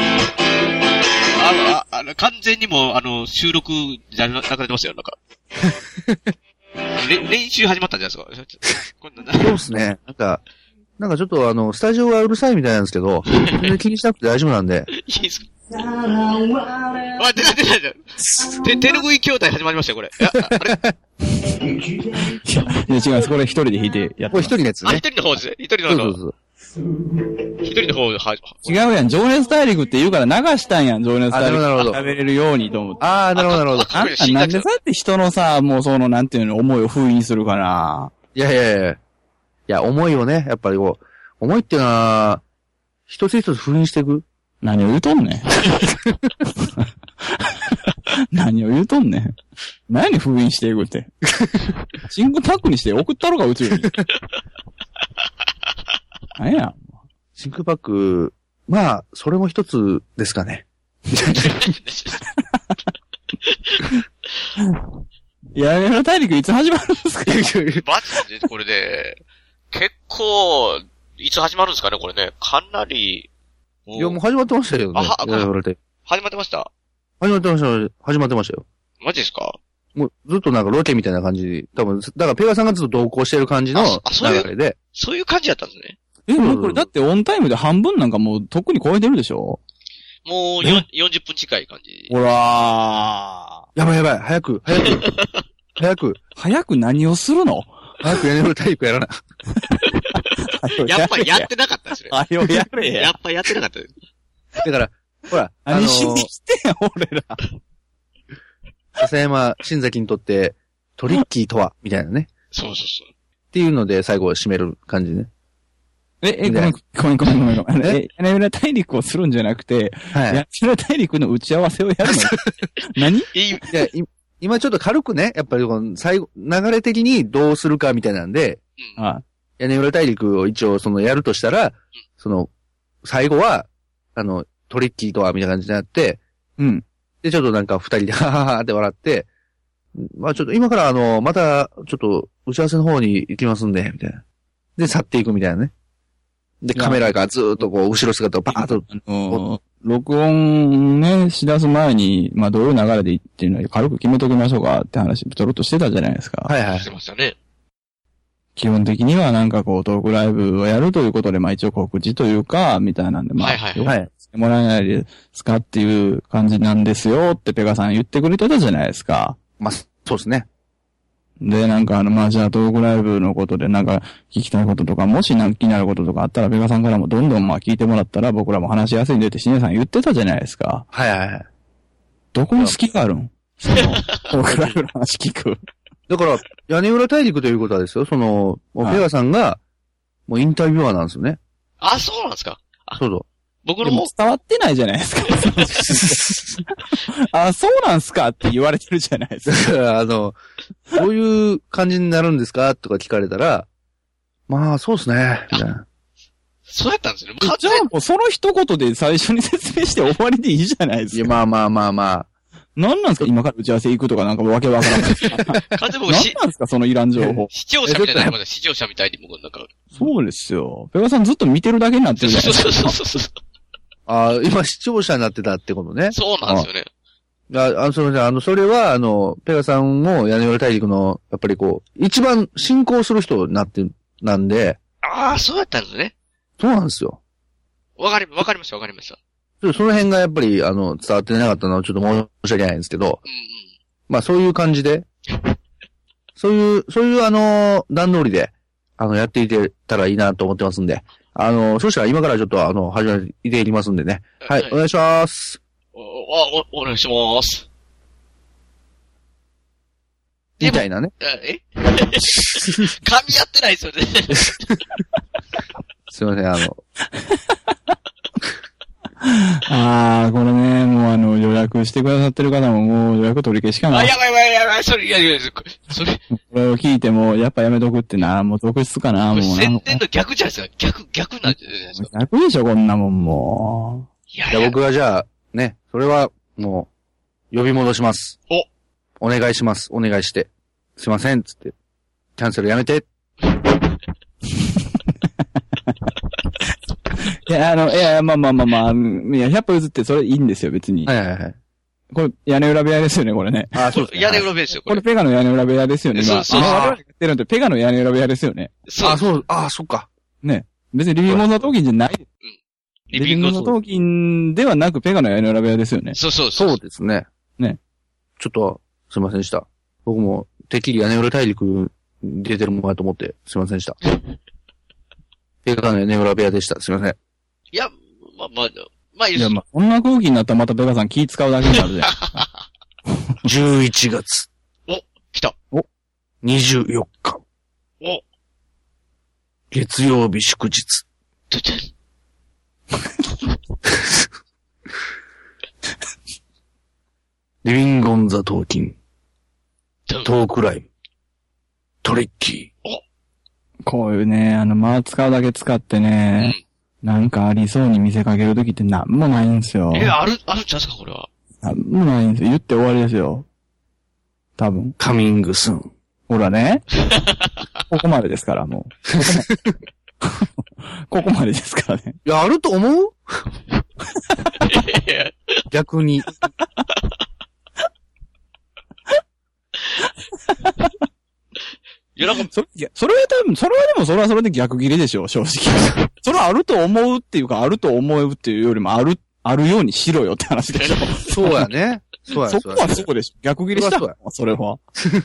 の、ああの、完全にもう、あの、収録じゃなくなってましたよ、なんか。練習始まったんじゃないですか。 そうですね。なんか、なんかちょっとあの、スタジオがうるさいみたいなんですけど、全然気にしなくて大丈夫なんで。 いいですか？あ、出た出た出た。て、手ぬぐい兄弟始まりましたよ、これ。いや、あれいや、いや違います。これ一人で弾いてやって。 これ一人のやつね。 あ、一人の方ですね。一人の方。 そうそうそう。 一人の方は、 違うやん。情熱大陸って言うから流したんやん。情熱大陸。 なるほど。 食べれるようにと思って。 ああ、なるほど、なるほど。 あんたなんでそうやって人のさ、もうその、なんていうの、思いを封印するかな。 いやいやいや。いや、思いをね、やっぱりこう、思いっていうのは、一つ一つ封印していく。 何を言うとんねん。何を言うとんねん。何封印していくって。シングパックにして送ったろか、宇宙に。何や。 シンクパック、まあ、それも一つですかね。 いや、やめろ大陸いつ始まるんですか？ マジでこれで、結構、いつ始まるんですかね、これね。かなり。 いや、もう始まってましたよね。 あ、は、 て始まってました始まってました。始まってましたよ。 マジですか？ もうずっとなんかロケみたいな感じ、多分、だからペガさんがずっと同行してる感じの流れで。 そういう感じだったんですね。 え、もうこれだってオンタイムで半分なんかもうとっくに超えてるでしょ？ もうよんじゅっぷん近い感じ。 ほらー。やばいやばい、早く、早く、早く。 早く何をするの？ 早くやれる体育やらな。 やっぱりやってなかったですね。 あれをやれや。 やっぱやってなかったです。 だから、ほら、 何しに来てん、俺ら。 笹山新崎にとってトリッキーとは、みたいなね。 そうそうそう。 っていうので最後締める感じね。 え、え、ごめん、ごめん、ごめん、ごめん、ごめん。え、屋根裏大陸をするんじゃなくて、はい。屋根裏大陸の打ち合わせをやるの何？いや、今ちょっと軽くね、やっぱりこの最後、流れ的にどうするかみたいなんで、 うん、ああ屋根裏大陸を一応そのやるとしたら、うん、その、最後は、あの、トリッキーとはみたいな感じになって、 うん。 で、ちょっとなんか二人で、はははって笑って、まあちょっと今からあの、また、ちょっと打ち合わせの方に行きますんで、みたいな。で、去っていくみたいなね。で、カメラがずーっとこう、後ろ姿をバーッと。 あのー、録音ね、しだす前に、まあどういう流れでいっていうのは軽く決めときましょうかって話、ちょろっとしてたじゃないですか。 はいはい。 してましたね。 基本的にはなんかこう、トークライブをやるということで、まあ一応告知というか、みたいなんで、まあ、 はいはいはい。 してもらえないですかっていう感じなんですよってペガさん言ってくれてたじゃないですか。 まあ、そうですね。 で、なんかあの、まあ、じゃあトークライブのことでなんか聞きたいこととか、もしなんか気になることとかあったら、ペガさんからもどんどんまあ聞いてもらったら僕らも話しやすいんでってシネさん言ってたじゃないですか。 はいはいはい。 どこに隙があるん？その、トークライブの話聞く。 だから、屋根裏大陸ということはですよ、その、もうペガさんが、もうインタビュアーなんですよね。 あ、そうなんですか。 そうそう。 僕の方伝わってないじゃないですか。あ、そうなんすかって言われてるじゃないですか。 あの、どういう感じになるんですかとか聞かれたら、まあ、そうですね。みたいな。 そうやったんですよね。 じゃあもうその一言で最初に説明して終わりでいいじゃないですか。 いや、まあまあまあまあ。 何なんですか今から打ち合わせ行くとかなんかわけわからないですか。 完全僕何なんですかそのいらん情報。 視聴者みたいな、まだ視聴者みたいに僕なんか。 そうですよ。ペガさんずっと見てるだけになってるじゃないですか。 そうそうそうそう。 ああ、今視聴者になってたってことね。 そうなんですよね。 あ、あの、それあの、それは、あの、ペガさんも屋根裏大陸の、やっぱりこう、一番信仰する人になって、なんで。 ああ、そうやったんですね。 そうなんですよ。 わかり、わかりました、わかりました。 その辺がやっぱり、あの、伝わってなかったのはちょっと申し訳ないんですけど、うんうん、まあそういう感じで、そういう、そういうあの、段取りで、あの、やっていけたらいいなと思ってますんで、あの、そしたら今からちょっとあの、始めていきますんでね。はい、はい、お願いします。 お、お、お願いします。 みたいなね。 え噛み合ってないですよね。 すいません、あの。 ああ、これね、もうあの、予約してくださってる方ももう予約取り消しかな。 あ、やばいやばいやばい、それ、いやいや、それ。これを聞いても、やっぱやめとくってな、もう続出かな、もう。 宣伝の逆じゃないですか。逆、逆なんじゃないですか。 逆でしょ、こんなもんもう。いやいや、僕はじゃあ、ね、それは、もう、呼び戻します。 おお願いします。お願いして。すいません、つって。キャンセルやめて。 いや、あの、いや、まあまあまあまあ、いや、ひゃっぽ譲ってそれいいんですよ、別に。 はいはいはい。 これ、屋根裏部屋ですよね、これね。 あ、そうですね。 屋根裏部屋ですよ、 これ。これペガの屋根裏部屋ですよね、 そうそうそう。 あ、我々が言ってるのってペガの屋根裏部屋ですよね。 そう。あ、そう、あ、そっか。 ね。別にリビングのトーキンじゃない。うん。 リビングのトーキンではなくペガの屋根裏部屋ですよね。 そうそうそう。 そうですね。 ね。 ちょっと、すいませんでした。僕も、てっきり屋根裏大陸出てるものだと思って、すいませんでした。ペガの屋根裏部屋でした。すいません。 いや、まあまあ、まあいいです。 いや、まあ、こんな空気になったらまたペガさん気使うだけになるじゃん。 じゅういちがつ。 お、来た。 お、にじゅうよっか。 お、 月曜日祝日。 ててリビングオンザトーキン。トークライブ。トリッキー。 お、 こういうね、あの、まあ、使うだけ使ってね、うん、なんかありそうに見せかけるときってなんもないんですよ。 え、ある、あるんちゃうんすか、これは。 なんもないんですよ。言って終わりですよ。多分。 カミングスン。 ほらね。ここまでですから、もう。ここまでですからね。 いや、あると思う逆に。 いや、なんか、 それ、いや、それは多分、それはでも、それはそれで逆切れでしょ、正直。それはあると思うっていうか、あると思うっていうよりも、ある、あるようにしろよって話でしょ。 そうやね。そうや、 そこはそうでしょ。逆切れしたのそれは。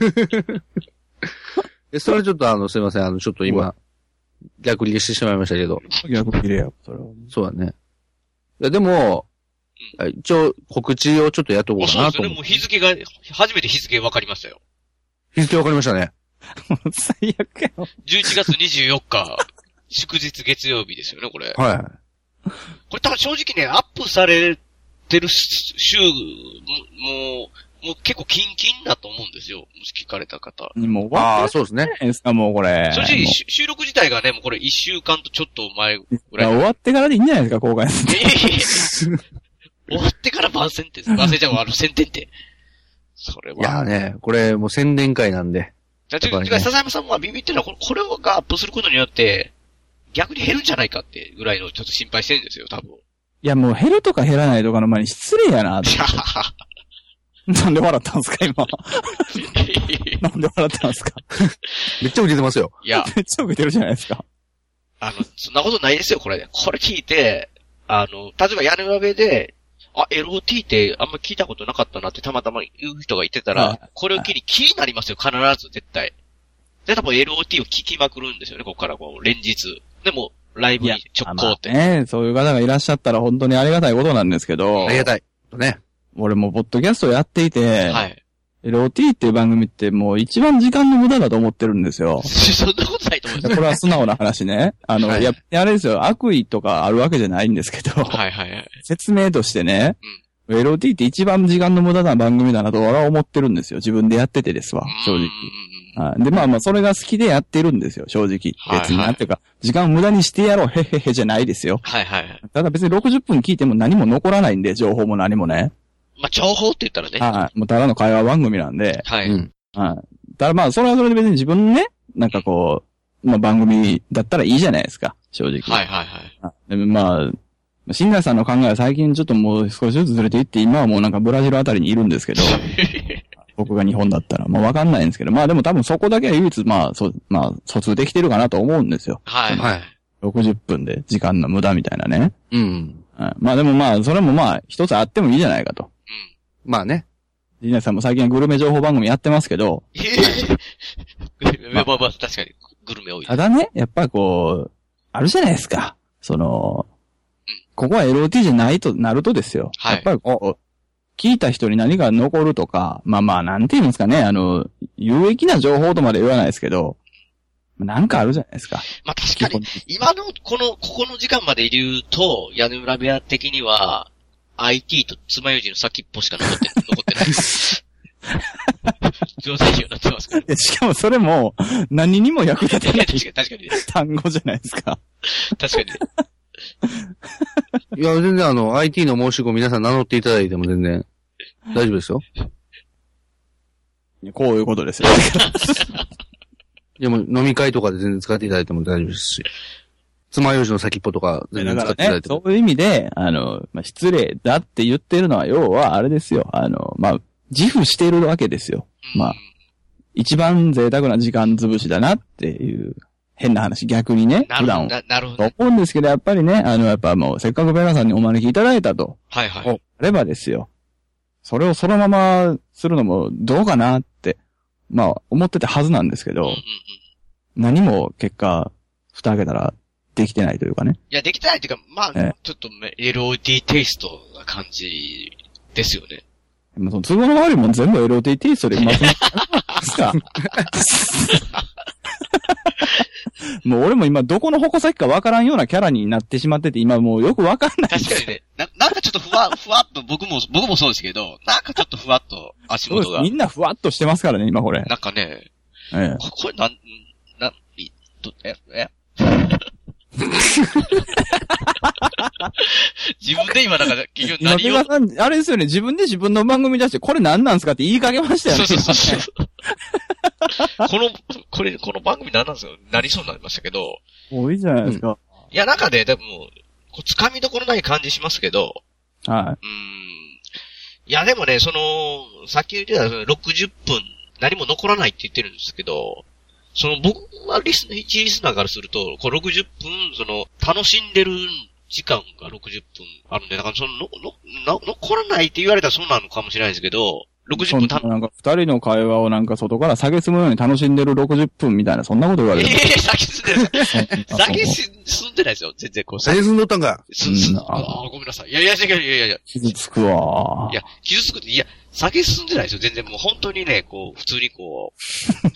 え、それちょっとあの、すいません、あの、ちょっと今、逆切れしてしまいましたけど。 逆切れや、それは。 そうだね。いや、でも、うん、一応、告知をちょっとやっとこうかなと。 そうですね、もう日付が、初めて日付分かりましたよ。 日付分かりましたね。 最悪やろ。 じゅういちがつにじゅうよっか、祝日月曜日ですよね、これ。 はい。 これ多分正直ね、アップされてる週、もう、もう結構キンキンだと思うんですよ。もし聞かれた方。 もう終わってる。 ああ、そうですね。 ですか、もうこれ。 正直、収録自体がね、もうこれいっしゅうかんとちょっと前ぐらい。 終わってからでいいんじゃないですか、公開する。 終わってから番宣って、番宣じゃん、あの宣伝って。それは。 いやね、これもう宣伝会なんで。 じゃあ、ね、笹山さんはビビってるのは、これをがアップすることによって、逆に減るんじゃないかってぐらいのちょっと心配してるんですよ、多分。 いや、もう減るとか減らないとかの前に失礼やなって。なんで笑ったんですか、今。なんで笑ったんですか。 めっちゃ受けてますよ。 いや。 めっちゃ受けてるじゃないですか。 あの、そんなことないですよ、これ。これ聞いて、あの、例えば屋根裏部で、あ、エルオーティー ってあんま聞いたことなかったなってたまたま言う人がいてたら、はい、これを機に気になりますよ、必ず、絶対。で、多分 エルオーティー を聞きまくるんですよね、ここからこう、連日。でも、ライブに直行って。 まあね、そういう方がいらっしゃったら本当にありがたいことなんですけど。 ありがたい。ね。 俺もポッドキャストやっていて、 はい。 エルオーティー っていう番組ってもう一番時間の無駄だと思ってるんですよ。 そんなことないと思います。 これは素直な話ね。あの、はい、いや、あれですよ、悪意とかあるわけじゃないんですけど、 はいはいはい。 説明としてね、うん、エルオーティー って一番時間の無駄な番組だなと俺は思ってるんですよ。自分でやっててですわ、正直。はい、で、まあまあ、それが好きでやってるんですよ、正直。別に、なんていうか、時間を無駄にしてやろう、へへへじゃないですよ。 はいはい。 ただ別にろくじゅっぷん聞いても何も残らないんで、情報も何もね。 まあ、情報って言ったらね。 はい。もうただの会話番組なんで。 はい。うん。 はい。ただまあ、それはそれで別に自分ね、なんかこう、まあ番組だったらいいじゃないですか、正直。 はいはいはい。 でもまあ、新谷さんの考えは最近ちょっともう少しずつずれていって、今はもうなんかブラジルあたりにいるんですけど、僕が日本だったら、まあわかんないんですけど、まあでも多分そこだけは唯一、まあ、そ、まあ、疎通できてるかなと思うんですよ。 はいはい。 ろくじゅっぷんで時間の無駄みたいなね。 うん。 はい、まあでもまあ、それもまあ、一つあってもいいじゃないかと。 まあね。 ジーナさんも最近はグルメ情報番組やってますけど。 ええまあまあ確かにグルメ多い。 ただね、やっぱりこう、あるじゃないですか。その、うん、ここは エルオーティー じゃないとなるとですよ。はい。やっぱりこう、聞いた人に何が残るとか、まあまあなんて言うんですかね、あの、有益な情報とまで言わないですけど、なんかあるじゃないですか。 まあ確かに、今のこの、ここの時間まで言うと、屋根裏部屋的には、アイティー と爪楊枝の先っぽしか残って、残ってない。上手になってますから。 しかもそれも、何にも役立てない。 確かに、確かに。 単語じゃないですか。 確かに。 いや、全然あの、アイティー の申し子皆さん名乗っていただいても全然、大丈夫ですよ。 こういうことですよ。 でも、飲み会とかで全然使っていただいても大丈夫ですし。爪楊枝の先っぽとか全然使っていただいても。 ね、そういう意味で、あの、まあ、失礼だって言ってるのは、要は、あれですよ。あの、まあ、自負しているわけですよ。まあ、一番贅沢な時間潰しだなっていう、変な話、逆にね、普段を。 なるほど。 思うんですけど、やっぱりね、あの、やっぱもう、せっかくベガさんにお招きいただいたと。 はいはい。 あればですよ。それをそのままするのもどうかなって、まあ、思ってたはずなんですけど、うんうんうん、何も結果、蓋開けたら、できてないというかね。いや、できてないというか、まあ、ええ、ちょっと エルオーティー テイストな感じですよね。 まあ、その都合の悪いもん全部 エルオーティー テイストでまとめますか。もう俺も今どこの矛先かわからんようなキャラになってしまってて、今もうよくわかんない。 確かにね。な、なんかちょっとふわ、ふわっと、僕も、僕もそうですけど、なんかちょっとふわっと足元が。 みんなふわっとしてますからね、今これ。 なんかね、 ええ、 ここれなん、な、い、と、え、え自分で今なんか、結局何を。 今さん、あれですよね、自分で自分の番組出して、これ何なんすかって言いかけましたよね。そうそうそう。 この、これ、この番組何なんですかなりそうになりましたけど。 多いじゃないですか。うん、 いや、なんかね、でも、こう、掴みどころない感じしますけど。 はい。 うん。いや、でもね、その、さっき言ってたろくじゅっぷん、何も残らないって言ってるんですけど、その僕はリスナー、一リスナーからすると、こうろくじゅっぷん、その、楽しんでる時間がろくじゅっぷんあるんで、だからその、の、の、残らないって言われたらそうなのかもしれないですけど、ろくじゅっぷんたなんか二人の会話をなんか外から下げすむように楽しんでるろくじゅっぷんみたいな、そんなこと言われる。 ええー、下げすんでない。下げすんでないですよ、全然こう。 下げすんどったんか。 す、す、ああ、ごめんなさい。いやいやいやいやいやいや。 傷つくわ。 いや、傷つくって、いや、下げ進んでないですよ、全然もう本当にね、こう、普通にこう、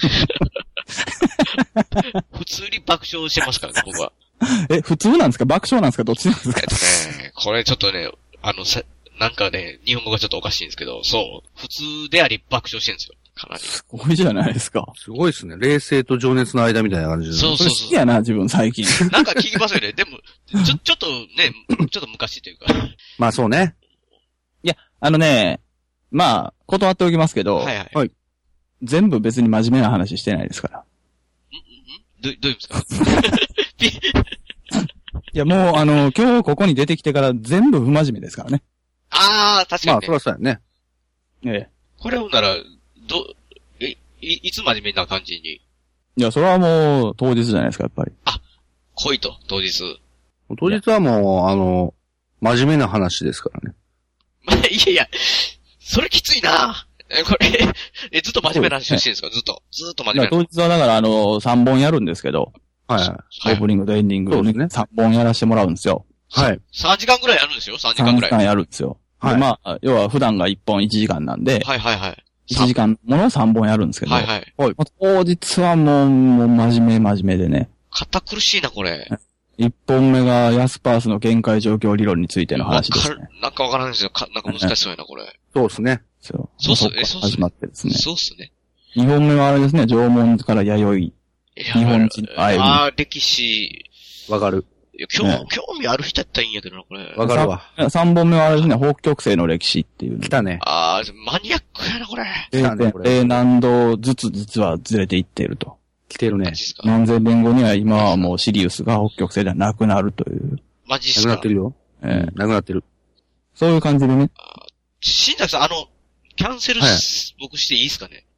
普通に爆笑してますからね、僕は。 え、普通なんですか爆笑なんですかどっちなんですかえっとね、これちょっとね、あの、さ、なんかね、日本語がちょっとおかしいんですけど、そう、普通であり爆笑してるんですよ、かなり。 すごいじゃないですか。 すごいですね。冷静と情熱の間みたいな感じで。 そうそうそう。 好きやな、自分最近。 なんか聞きますよね。でも、ちょ、ちょっとね、ちょっと昔というか。 まあそうね。 いや、あのね、まあ、断っておきますけど、 はいはい。はい、 全部別に真面目な話してないですから。 んんど、どういう意味ですかいや、もう、あの、今日ここに出てきてから全部不真面目ですからね。 ああ、確かに、ね。 まあ、そらそうやね。 ええ。 これをなら、ど、え、い、いつ真面目な感じに。いや、それはもう、当日じゃないですか、やっぱり。 あ、来いと、当日。 当日はもう、あの、真面目な話ですからね。 いやいや、それきついなこれ、え、ずっと真面目な話をしてるんですか、ね、ずっと。ずっと真面目な話。 当日はだから、あの、さんぼんやるんですけど。 はいはい。 オープニングとエンディングをね、ねさんぼんやらせてもらうんですよ。 はい。 さんじかんぐらいやるんですよ、さんじかんぐらい。 さんじかんやるんですよ。はい。まあ、要は普段がいっぽんいちじかんなんで。 はいはいはい。 いちじかんものをさんぼんやるんですけど。 はいはい。 当日はもう、もう真面目真面目でね。 堅苦しいな、これ。 いっぽんめがヤスパースの限界状況理論についての話ですね。 なんかわからないですよ。かなんか難しそうやな、これ。 そうですね。 そう。 そうっすね。そうっすね。 始まってですね。 そうっすね。 にほんめはあれですね、縄文から弥生。日本人の歩み。 ああ、歴史。 わかる。 興ね、 興味ある人やったらいいんやけどな、これ。 わかるわ。 さんぼんめはあれですね、北極星の歴史っていう。 来たね。 ああ、マニアックやな、これ。 来たね、これ。 で、何度ずつ実はずれていっていると。 来てるね。 何千年後には今はもうシリウスが北極星ではなくなるという。 マジっすか。 なくなってるよ。ええー、なくなってる。 そういう感じでね。 新崎さん、あの、キャンセル、はい、僕していいですかね。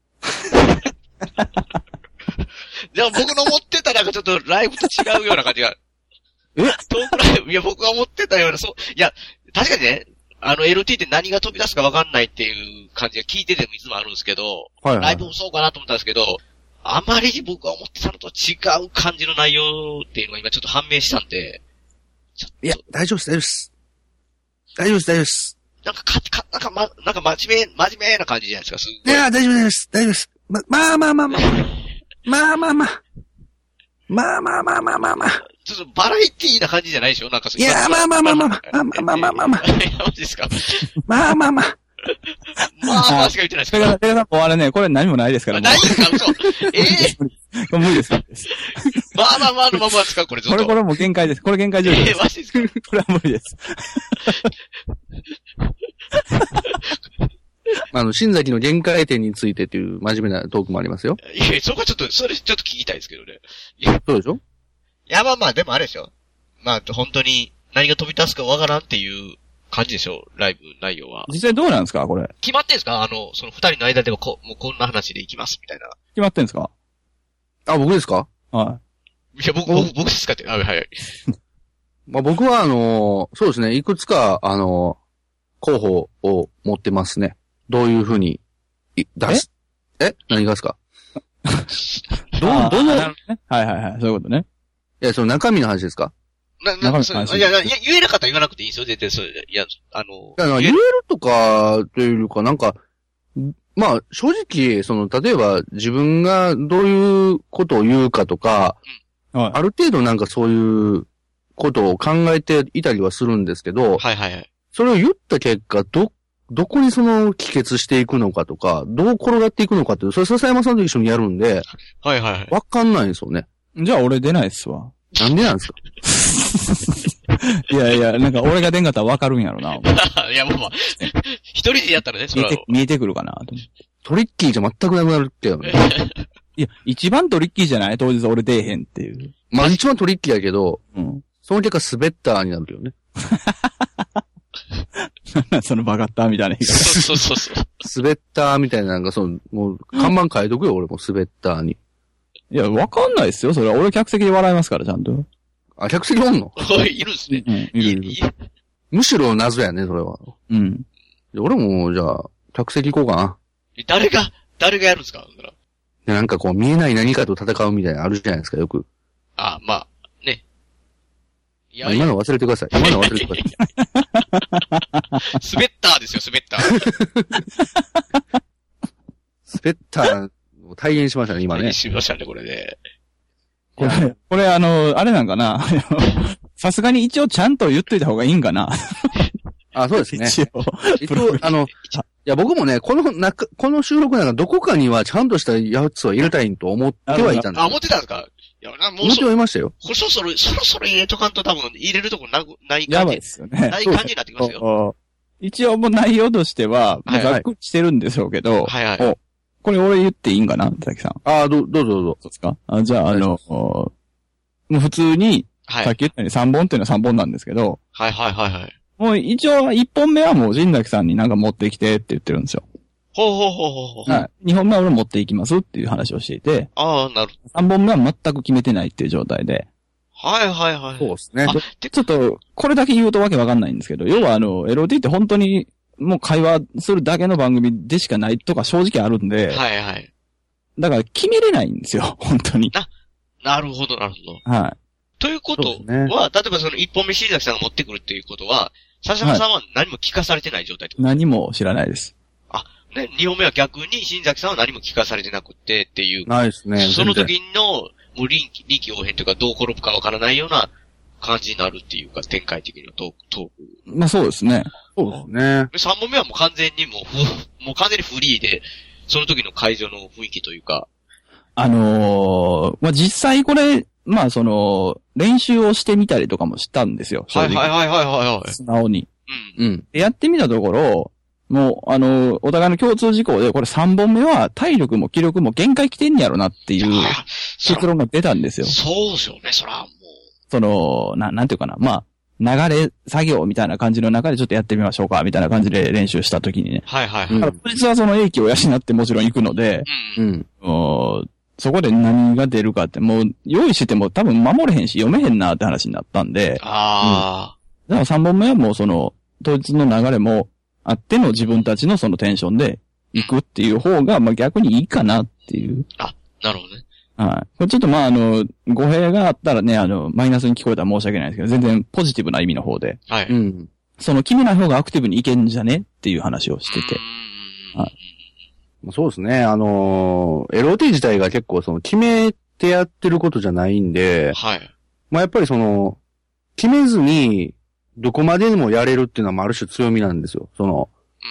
でも僕の思ってたなんかちょっとライブと違うような感じが。 えトークライブ、いや僕が思ってたような、そう、いや、確かにね、あの エルティー って何が飛び出すかわかんないっていう感じが聞いててもいつもあるんですけど、はいはい、ライブもそうかなと思ったんですけど、あまりに僕が思ってたのと違う感じの内容っていうのが今ちょっと判明したんで、 いや、大丈夫です、大丈夫です。大丈夫です、大丈夫です。 なんか、か、か、なんか、ま、なんか真面目、真面目な感じじゃないですか、すごい。いや、大丈夫です、大丈夫です。ま、まあまあまあまあ。まあまあまあ。まあまあまあまあまあまあ。 ちょっとバラエティーな感じじゃないでしょなんかいや、まあまあまあまあまあ。まあまあまあまあまあ。 いや、マジですかまあまあまあ。 まあまあしか言ってないですか。 だから、だから、もうあれね、これ何もないですから。 ないですか嘘。ええー、無理です。 まあまあまあのままですかこれずっと。 これ、これもう限界です。これ限界状況です。 ええー、マジですかこれは無理です。 あの、新崎の限界点についてっていう真面目なトークもありますよ。 いや、そこはちょっと、それちょっと聞きたいですけどね。 いや、そうでしょ？ いや、まあまあ、でもあれでしょ。まあ、本当に何が飛び出すかわからんっていう感じでしょ、ライブ内容は。 実際どうなんですかこれ。 決まってんすかあの、その二人の間でもこ、もうこんな話でいきます、みたいな。 決まってんすかあ、僕ですか？ はい。 いや、僕、僕、僕ですかって。はいはい。 まあ僕はあの、そうですね、いくつか、あの、候補を持ってますね。どういうふうに出す。ええ何がですかどう、どうの、はいはいはい、そういうことね。 いや、その中身の話ですかな、な、中身の話。いや、いや、言えなかったら言わなくていいんですよ、絶対それで。いや、あの。 いや、言えるとか、というか、なんか、まあ、正直、その、例えば、自分がどういうことを言うかとか、うんはい、ある程度なんかそういうことを考えていたりはするんですけど、 はいはいはい。 それを言った結果、ど、どこにその帰結していくのかとか、どう転がっていくのかっていう、それ笹山さんと一緒にやるんで、 はいはいはい。 わかんないんですよね。 じゃあ俺出ないっすわ。 なんでなんですかいやいや、なんか俺が出んかったらわかるんやろな。 いや、もうまあ、一人でやったらね、それは。 見えて、見えてくるかなと。 トリッキーじゃ全くなくなるってよね。 いや、一番トリッキーじゃない当日俺出えへんっていう。 まあ一番トリッキーやけど、 うん。 その結果スベッターになるよね。 そのバカッターみたいな言い方。 そうそうそう。 スベッターみたいななんかその、もう、看板書いとくよ、俺もスベッターに。 いや、わかんないっすよ、それは。俺客席で笑いますから、ちゃんと。 あ、客席おんの？ いるんすね。 うん、いるいる。 むしろ謎やね、それは。 うん。 俺も、じゃあ、客席行こうかな。 誰が、誰がやるんですかなんかこう、見えない何かと戦うみたいなのあるじゃないですか、よく。 あ、まあ、ね。 いや、今の忘れてください。今の忘れてください。スベッターですよ、スベッター。 スベッターを体現しましたね、今ね。 体現しましたね、これね。 これ、これあの、あれなんかなさすがに一応ちゃんと言っといた方がいいんかなあ、そうですね。 一応。 一応、あの、いや、僕もね、この中、この収録なんかどこかにはちゃんとしたやつを入れたいと思ってはいたんです。 あ、思ってたんですかいや、な、もう思ってはいましたよ。 これそろそろ、そろそろ入れとかんと多分入れるとこな、ない感じ。 やばいですよね。 ない感じになってきますよ。 一応もう内容としては、ざっくりしてるんでしょうけど、 はいはい。 これ俺言っていいんかな佐々木さん。 ああ、ど、どうぞどうぞ。 そうですかあじゃあ、あの、もう普通に、はい、さっき言ったようにさんぼんっていうのはさんぼんなんですけど、 はいはいはいはい。 もう一応いっぽんめはもう新崎さんになんか持ってきてって言ってるんですよ。 ほうほうほうほうほう。 はい。にほんめは俺持っていきますっていう話をしていて。 ああ、なるほど。 さんぼんめは全く決めてないっていう状態で。 はいはいはい。 そうですね。 ちょっと、これだけ言うとわけわかんないんですけど、要はあの、エルオーティー って本当にもう会話するだけの番組でしかないとか正直あるんで。 はいはい。 だから決めれないんですよ、本当に。 あ、なるほどなるほど。 はい。 ということは、ね、例えばその一本目新崎さんが持ってくるっていうことは、笹山さんは何も聞かされてない状態ってこと、 はい、何も知らないです。 あ、 ね、にほんめは逆に新崎さんは何も聞かされてなくてっていう。 ないですね。 その時の、もう臨機、臨機応変というかどう転ぶかわからないような感じになるっていうか、展開的なトーク、トーク。 まあそうですね。 そうですね。 で、さんぼんめはもう完全にもうふ、もう完全にフリーで、その時の会場の雰囲気というか。 あのー、まあ実際これ、まあその、練習をしてみたりとかもしたんですよ。 はいはいはいはいはい。 素直に。 うん。うん。 でやってみたところ、もう、あの、お互いの共通事項で、これさんぼんめは体力も気力も限界来てんやろなっていう結論が出たんですよ。 そうですよね、そらもう。 その、な、なんていうかな、まあ、流れ作業みたいな感じの中でちょっとやってみましょうか、みたいな感じで練習した時にね。 はいはいはい。 実はその英気を養ってもちろん行くので、 うん。 うん、そこで何が出るかって、もう、用意してても多分守れへんし読めへんなって話になったんで。 ああ、 うん。だからさんぼんめはもうその、当日の流れも、あっての自分たちのそのテンションで行くっていう方が、まあ逆にいいかなっていう。 あ、なるほどね。 はい。これちょっとまああの、語弊があったらね、あの、マイナスに聞こえたら申し訳ないですけど、全然ポジティブな意味の方で。 はい。 うん。 その決めない方がアクティブにいけんじゃねっていう話をしてて。 はい。 そうですね。あの、エルオーティー 自体が結構その決めてやってることじゃないんで、 はい。 まあやっぱりその、決めずに、どこまでもやれるっていうのはある種強みなんですよ。その、 うん、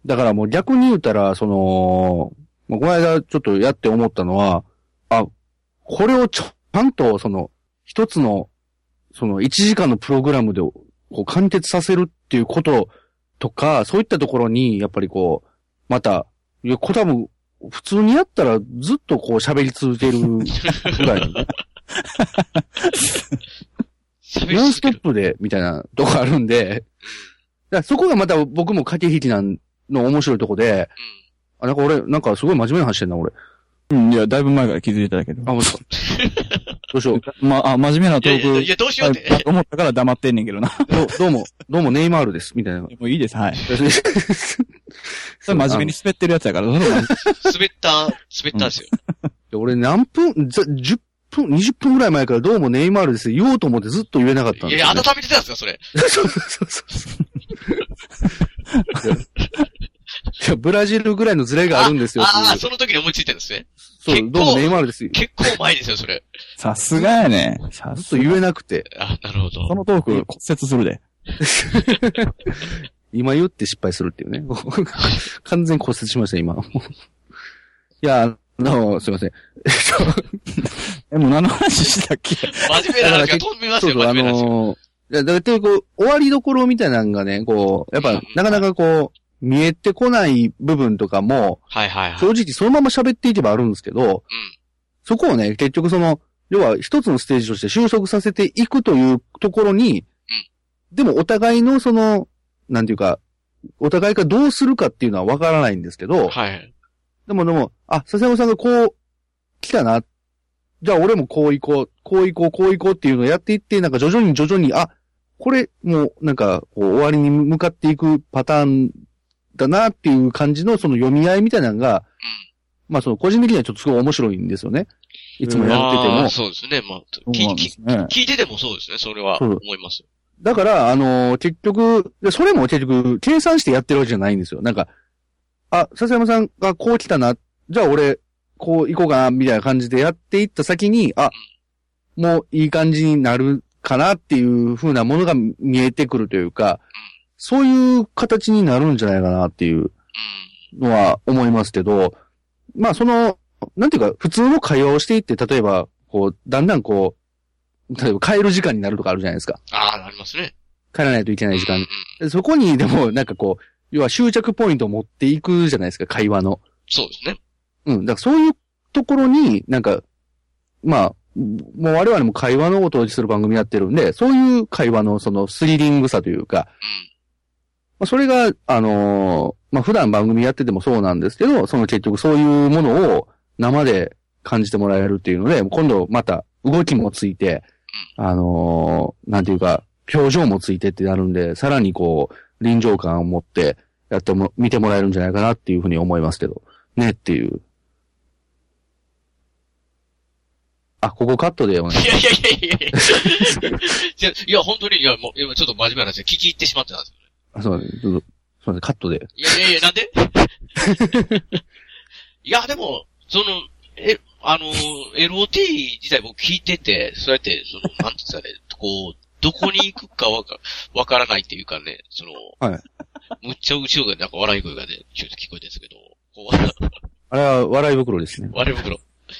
だからもう逆に言うたら、その、この間ちょっとやって思ったのは、あ、これをちょ、ちゃんとその、一つの、そのいちじかんのプログラムでこう完結させるっていうこととか、そういったところに、やっぱりこう、また、いや、これ多分、普通にやったらずっとこう喋り続けるぐらいのね。ノンストップで、みたいなとこあるんで、だからそこがまた僕も駆け引きなんの面白いとこで、うん、あ、なんか俺、なんかすごい真面目な話してんな、俺。 うん、いや、だいぶ前から気づいてたけど。 あ、ほんと。どうしよう。 まあ、真面目なトーク。 いやいや、どうしようって。 思ったから黙ってんねんけどな。 どう、どうも、どうもネイマールです、みたいな。もういいです、はい。それ真面目に滑ってるやつやから、 滑った、滑ったんですよ。 うん、俺何分、じゃ、じゅっぷん、にじゅっぷんぐらい前からどうもネイマールです言おうと思ってずっと言えなかったんですよ、ね。 いや、温めてたんですか、それ。 そうそうそう。いや、ブラジルぐらいのズレがあるんですよ。 ああ、その時に思いついてるんですね。 そう、どうもネイマールですよ。 結構前ですよ、それ。 さすがやね。さすが。ずっと言えなくて。 あ、なるほど。 そのトーク骨折するで。 今言って失敗するっていうね。完全に骨折しました、今。いや、あの、すいません。 え、もう何の話したっけ？ 真面目な話が飛びますよ、 そうそう、 真面目な話。 あのー、だからこう、終わりどころみたいなのがね、こう、やっぱ、なかなかこう、見えてこない部分とかも、 はいはいはい。 正直そのまま喋っていけばあるんですけど、うん、そこをね、結局その、要は一つのステージとして収束させていくというところに、うん、でもお互いのその、なんていうか、お互いがどうするかっていうのはわからないんですけど、 はい。 でもでも、あ、笹山さんがこう、来たな。じゃあ俺もこう行こう、こう行こう、こう行こうっていうのをやっていって、なんか徐々に徐々に、あ、これもうなんかこう終わりに向かっていくパターンだなっていう感じのその読み合いみたいなのが、うん、まあその個人的にはちょっとすごい面白いんですよね。いつもやってても。 あそうですね。まあ、聞いて、ね、聞いててもそうですね。それは思います。 だから、あのー、結局、それも結局計算してやってるわけじゃないんですよ。なんか、あ、笹山さんがこう来たな。じゃあ俺、こう行こうかな、みたいな感じでやっていった先に、あ、もういい感じになるかなっていう風なものが見えてくるというか、そういう形になるんじゃないかなっていうのは思いますけど、まあその、なんていうか、普通の会話をしていって、例えば、こう、だんだんこう、例えば帰る時間になるとかあるじゃないですか。 ああ、なりますね。 帰らないといけない時間。うんうん、そこにでも、なんかこう、要は執着ポイントを持っていくじゃないですか、会話の。 そうですね。 うん。だからそういうところに、なんか、まあ、もう我々も会話のを統治する番組やってるんで、そういう会話のそのスリリングさというか、うん、まあ、それが、あのー、まあ普段番組やっててもそうなんですけど、その結局そういうものを生で感じてもらえるっていうので、今度また動きもついて、あのー、なんていうか、表情もついてってなるんで、さらにこう、臨場感を持ってやっても、見てもらえるんじゃないかなっていうふうに思いますけど、ねっていう。あ、ここカットでお願いします。 いやいやいやいやいや。いや、本当に、いや、もう、今ちょっと真面目な話で聞き入ってしまってたんですよね。 あ、そうです。そうです。カットで。 いやいやいや、なんでいや、でも、その、え、あの、エルオーティー 自体僕聞いてて、そうやって、その、なんていうんですかね、こう、どこに行くかわか、わからないっていうかね、その、 はい。 むっちゃ後ろがなんか笑い声がね、ちょっと聞こえてるんですけど、こう、 あれは笑い袋ですね。 笑い袋。い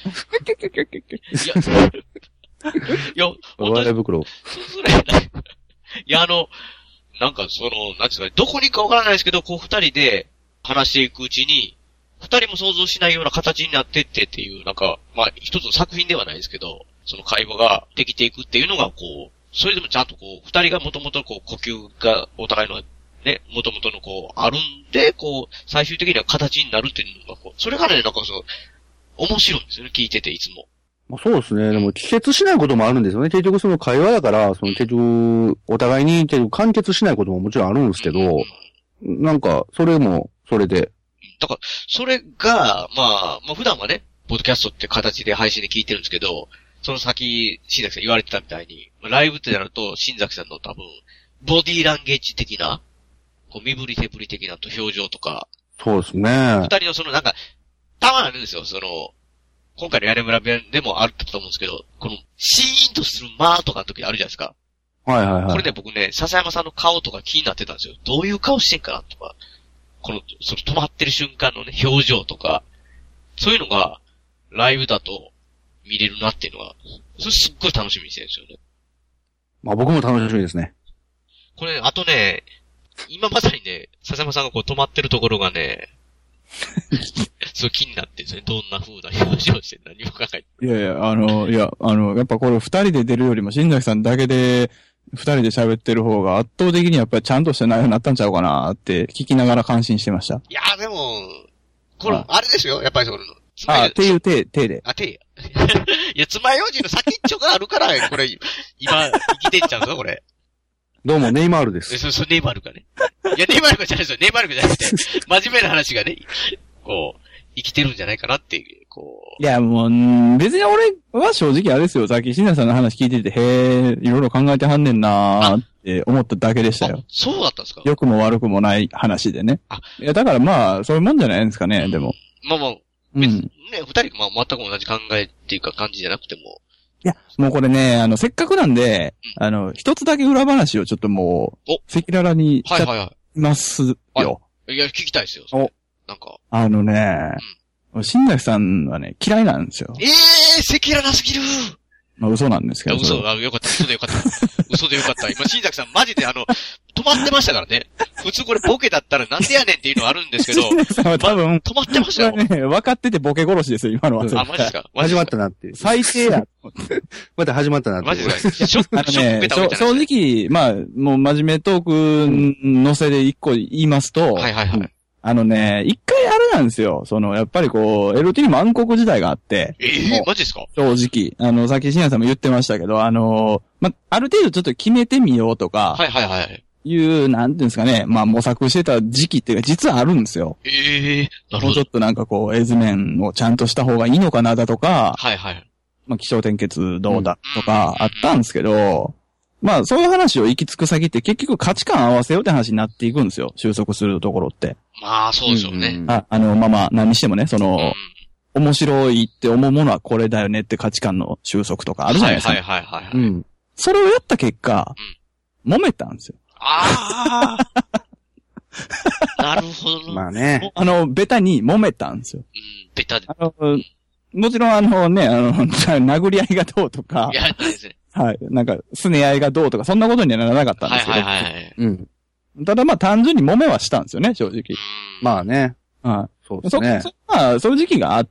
や、いや、 笑い袋。 それ、いや、あの、なんかその、なんですかね、どこに行くかわからないですけど、こう二人で話していくうちに、二人も想像しないような形になってってっていう、なんか、まあ、一つの作品ではないですけど、その会話ができていくっていうのが、こう、それでもちゃんとこう、二人がもともとこう、呼吸がお互いのね、もともとのこう、あるんで、こう、最終的には形になるっていうのが、こう、それがね、なんかその、面白いんですよね、聞いてて、いつも。 まあ、そうですね。でも、帰結しないこともあるんですよね。結局その会話だから、その結局、お互いに結局完結しないことももちろんあるんですけど、うん、なんか、それも、それで。 だから、それが、まあ、まあ普段はね、ポッドキャストって形で配信で聞いてるんですけど、その先、新崎さん言われてたみたいに、ライブってなると、新崎さんの多分、ボディーランゲージ的な、こう身振り手振り的なと表情とか、 そうですね。 二人のそのなんか、たまにあるんですよ、その、今回の屋根裏部屋でもあったと思うんですけど、この、シーンとする間とかの時あるじゃないですか。 はいはいはい。 これね、僕ね、笹山さんの顔とか気になってたんですよ。どういう顔してんかなとか、この、その止まってる瞬間のね、表情とか、そういうのが、ライブだと見れるなっていうのが、それすっごい楽しみにしてるんですよね。 まあ僕も楽しみですね。 これ、あとね、今まさにね、笹山さんがこう止まってるところがね、そう気になってるんですね。どんな風な表情して何も考えて。 いやいや、あの、いや、あの、やっぱこれ二人で出るよりも、新崎さんだけで、二人で喋ってる方が圧倒的にやっぱりちゃんとした内容になったんちゃうかなって聞きながら感心してました。 いやーでも、これ、あれですよ。やっぱりその、 あ、っていう手、手で。 あ、手や。いや、爪楊枝の先っちょがあるから、これ、今、生きてんちゃうぞ、これ。 どうも、ネイマールです。 そう、そう、ネイマールかね。いや、ネイマールかじゃないですよ。ネイマールかじゃなくて、真面目な話がね、こう、生きてるんじゃないかなっていう、こう。 いや、もう、別に俺は正直あれですよ。さっき、新谷さんの話聞いてて、へえ、いろいろ考えてはんねんなーって思っただけでしたよ。 そうだったんですか？ 良くも悪くもない話でね。あ、いや、だからまあ、そういうもんじゃないですかね、うん、でも。 まあまあ、別にね、二、うん、人がまあ全く同じ考えっていうか感じじゃなくても。 いや、もうこれね、あの、せっかくなんで、うん、あの、一つだけ裏話をちょっともう、赤裸々にしちゃいますよ。 はいはいはい。いや、聞きたいですよ。お。なんか。 あのね、うん、新崎さんはね、嫌いなんですよ。 ええー、赤裸々すぎる。 まあ嘘なんですけど。 嘘、あ、よかった、嘘でよかった。嘘でよかった。今、新崎さんマジであの、止まってましたからね。普通これボケだったらなんでやねんっていうのはあるんですけど。 新崎さんは多分、ま、 止まってましたよ。 ね、分かっててボケ殺しですよ、今のは。 あ、マジですか？ 始まったなっていう。 最低や。 また始まったなって。 マジですか？ショック、 あのね、 ショック受けたわけじゃないですか。 正直、まあ、もう真面目トークのせで一個言いますと、 はいはいはい。 あのね、一回あれなんですよ。その、やっぱりこう、エルティー にも暗黒時代があって。 ええー、マジですか？ 正直。あの、さっき深夜さんも言ってましたけど、あの、ま、ある程度ちょっと決めてみようとか。 はいはいはい。 いう、なんていうんですかね。まあ、模索してた時期っていうか、実はあるんですよ。 ええー、なるほど。 もうちょっとなんかこう、絵図面をちゃんとした方がいいのかなだとか。 はいはい。 まあ、気象転結どうだとか、あったんですけど、まあ、そういう話を行き着く先って結局価値観合わせようって話になっていくんですよ。収束するところって。 まあ、そうでしょうね。 うん、あ、あの、まあまあ、何にしてもね、その、うん、面白いって思うものはこれだよねって価値観の収束とかあるじゃないですか。 はいはいはいはい、はい。 うん。それをやった結果、うん、揉めたんですよ。 ああなるほど。 まあね。 あの、ベタに揉めたんですよ。 うん、ベタで。 あの、もちろんあのね、あの、殴り合いがどうとか。 いや、ですね。 はい。なんか、すね合いがどうとか、そんなことにはならなかったんですけど。 はいはいはい。 うん。ただまあ単純に揉めはしたんですよね、正直。 まあね。 はい。 そうですね。 そ、そ、まあ、そういう時期があって、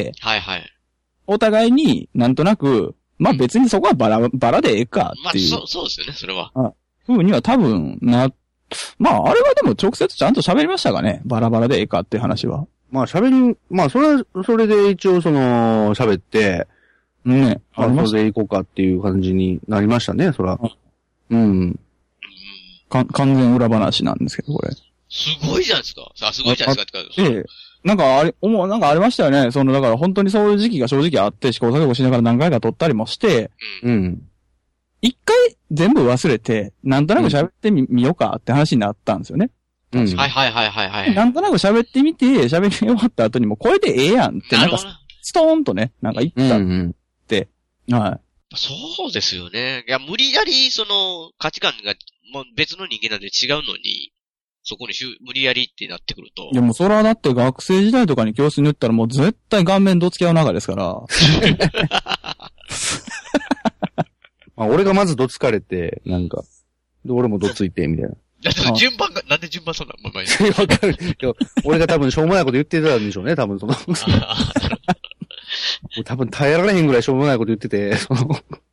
はいはい。 お互いになんとなく、まあ別にそこはバラ、バラでええかっていう。 まあ、そう、そうですよね、それは。 あ、ふうには多分な、まああれはでも直接ちゃんと喋りましたかね、バラバラでええかっていう話は。 まあ喋り、まあそれは、それで一応その、喋って、 ね、 あそれで行こうかっていう感じになりましたね、そら。うん。 か、完全裏話なんですけど、これ。 すごいじゃないですか。さあ、すごいじゃないですか。ってええ。なんかあれ、思う、なんかありましたよね。その、だから本当にそういう時期が正直あって、試行錯誤しながら何回か撮ったりもして、 うん。 一回全部忘れて、なんとなく喋ってみ、うん、みようかって話になったんですよね。 うか。 うん、はいはいはいはいはい。 なんとなく喋ってみて、喋り終わった後にもこれでええやんって、なんか、ストーンとね、なんか言ったって、うんうん、はい。 そうですよね。いや、無理やり、その、価値観が、もう別の人間なんで違うのに、そこにしゅ無理やりってなってくると。 いやもうそれはだって学生時代とかに教室に言ったらもう絶対顔面どつき合う中ですから。 まあ、俺がまずどつかれて、なんか、で、俺もどついて、みたいな。 だって順番が、なんで順番そんなままに。 わかる。俺が多分しょうもないこと言ってたんでしょうね、多分その。多分耐えられへんぐらいしょうもないこと言ってて、その、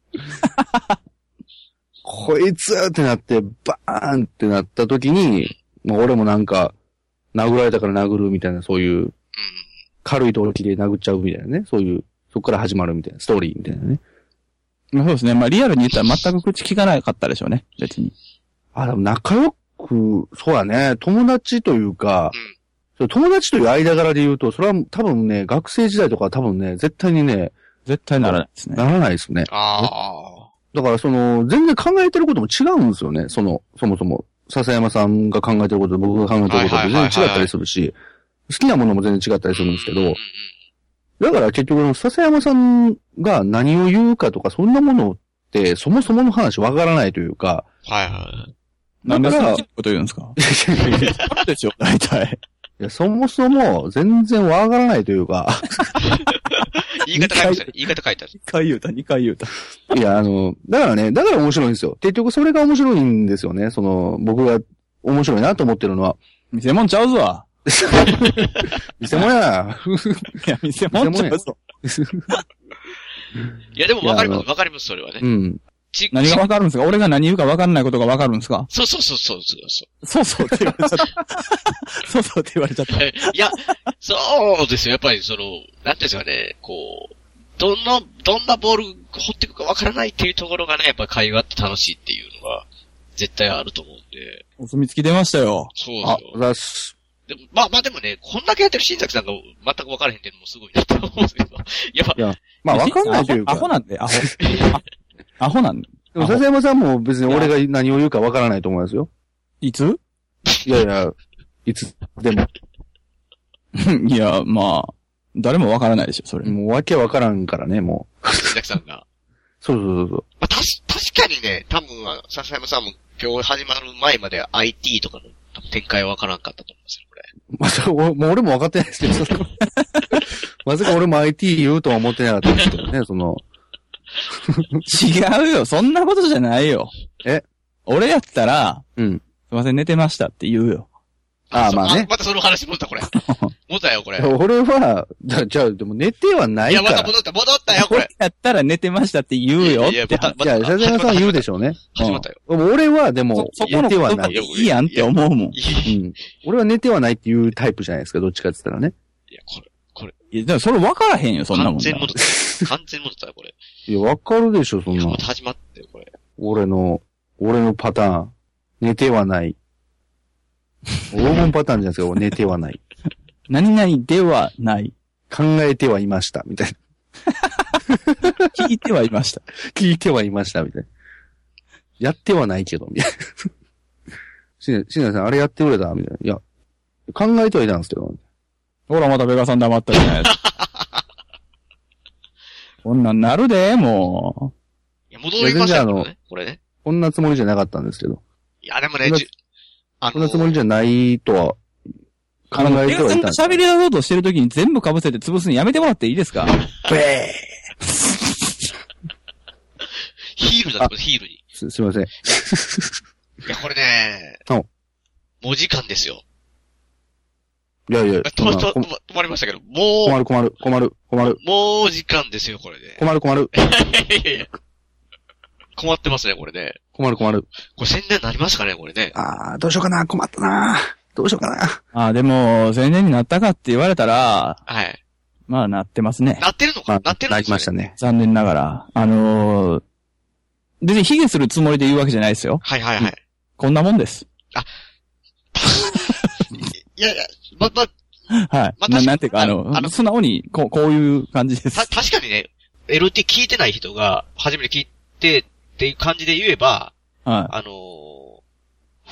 こいつってなって、バーンってなった時に、もう俺もなんか、殴られたから殴るみたいな、そういう、軽い動機で殴っちゃうみたいなね、そういう、そこから始まるみたいな、ストーリーみたいなね。 まあそうですね。まあリアルに言ったら全く口聞かなかったでしょうね、別に。 あ、でも仲良く、そうやね、友達というか、うん、友達という間柄で言うと、それは多分ね、学生時代とかは多分ね、絶対にね、 絶対ならないですね。 ならないですね。 ああ。 だからその、全然考えてることも違うんですよね、その、そもそも。笹山さんが考えてることと僕が考えてることと全然違ったりするし、好きなものも全然違ったりするんですけど、だから結局、笹山さんが何を言うかとか、そんなものって、そもそもの話わからないというか、 はいはい。 なんでそんなこと言うんですかそうでしょ、大体。 いや、そもそも、全然わからないというか、 言い方書いた。言い方書いた。 一回言うた、二回言うた。 いや、あの、だからね、だから面白いんですよ。結局それが面白いんですよね。その、僕が面白いなと思ってるのは。 見せ物ちゃうぞ。 見せ物や。 いや、見せ物ちゃうぞ。 いや、でもわかります、わかります、それはね。 うん。 何がわかるんですか？俺が何言うかわからないことがわかるんですか？ そうそうそうそうそう。 そうそうって言われちゃった。そうそうって言われちゃった。 いや、そうですよ。やっぱりその、なんていうんですかね、こう、どんな、どんなボール掘っていくかわからないっていうところがね、やっぱ会話って楽しいっていうのは、絶対あると思うんで。 お墨付き出ましたよ。 そうですよ。 あ、ざっす。 でも、まあまあでもね、こんだけやってる新崎さんが全く分からへんっていうのもすごいなと思うんですけど。やっぱ。 いや、まあ分かんないというか。 アホなんで、アホ。アホなんで。 でも、笹山さんも別に俺が何を言うか分からないと思いますよ。 いつ？ いやいや、いつでも。 いや、まあ、誰も分からないでしょ、それ。 もうわけ分からんからね、もう。 新崎さんが。 そうそうそうそう。 まあ、たし、確かにね、多分、笹山さんも今日始まる前まで アイティー とかの多分展開は分からんかったと思うんですよ、これ。 まさか、もう俺も分かってないですけど、まさか俺も アイティー 言うとは思ってなかったんですけどね、その。 違うよ、そんなことじゃないよ。 え俺やったら、 うん。 すいません、寝てましたって言うよ。 ああ、まあね。 またその話戻った、これ。戻ったよ、これ。 俺は、じゃあ、じゃあ、でも寝てはないから。 いや、また戻った、戻ったよ、これ。 俺やったら寝てましたって言うよって。いや、 じゃあ、笹山さん言うでしょうね。 始まったよ。 うん、俺は、でも、寝てはない。 いいやんって思うもん。うん。 俺は寝てはないっていうタイプじゃないですか、どっちかって言ったらね。 いや、これ、これ。 いや、でもそれ分からへんよ、そんなもん。 完全戻った。完全戻ったよ、これ。 いや、分かるでしょ、そんな。 また始まったよ、これ。 俺の、俺のパターン。寝てはない。黄金パターンじゃないですか、寝てはない。 何々ではない。 考えてはいました、みたいな。 聞いてはいました。 聞いてはいました、みたいな。やってはないけど、みたいな。しね、しねさん、あれやってくれたみたいな。いや、考えてはいたんですけど。 ほら、またベガさん黙ったじゃないですか。こんなんなるで、もう。いや、戻りましたよね、これね。 こんなつもりじゃなかったんですけど。 いや、でもね、 あのー、こんなつもりじゃないとは、考えてはいたんです。 喋り出そうとしてるときに全部被せて潰すのやめてもらっていいですか？ べーヒールだとヒールに。 す、すいません。いや、これね、文字間ですよ。 いやいや、 止ま、止まりましたけど、もう。 困る困る、困る、困る。 もう時間ですよ、これで。 困る困る。 いやいや困ってますね、これね。 困る困る。 これ宣伝になりましたかね、これね。 あー、どうしようかな、困ったな。どうしようかな。 あー、でも、宣伝になったかって言われたら、 はい。 まあ、なってますね。 なってるのか、まあ、なってるのか。 なりましたね。 残念ながら。あのー、別に卑下するつもりで言うわけじゃないですよ。 はいはいはい。 こんなもんです。 あ、いやいや、ま、ま、 はい。まあ、な, なんていうか、あの、あの素直に、こう、こういう感じです。 た、確かにね、エルティー 聞いてない人が、初めて聞いてっていう感じで言えば、 はい。 あのー、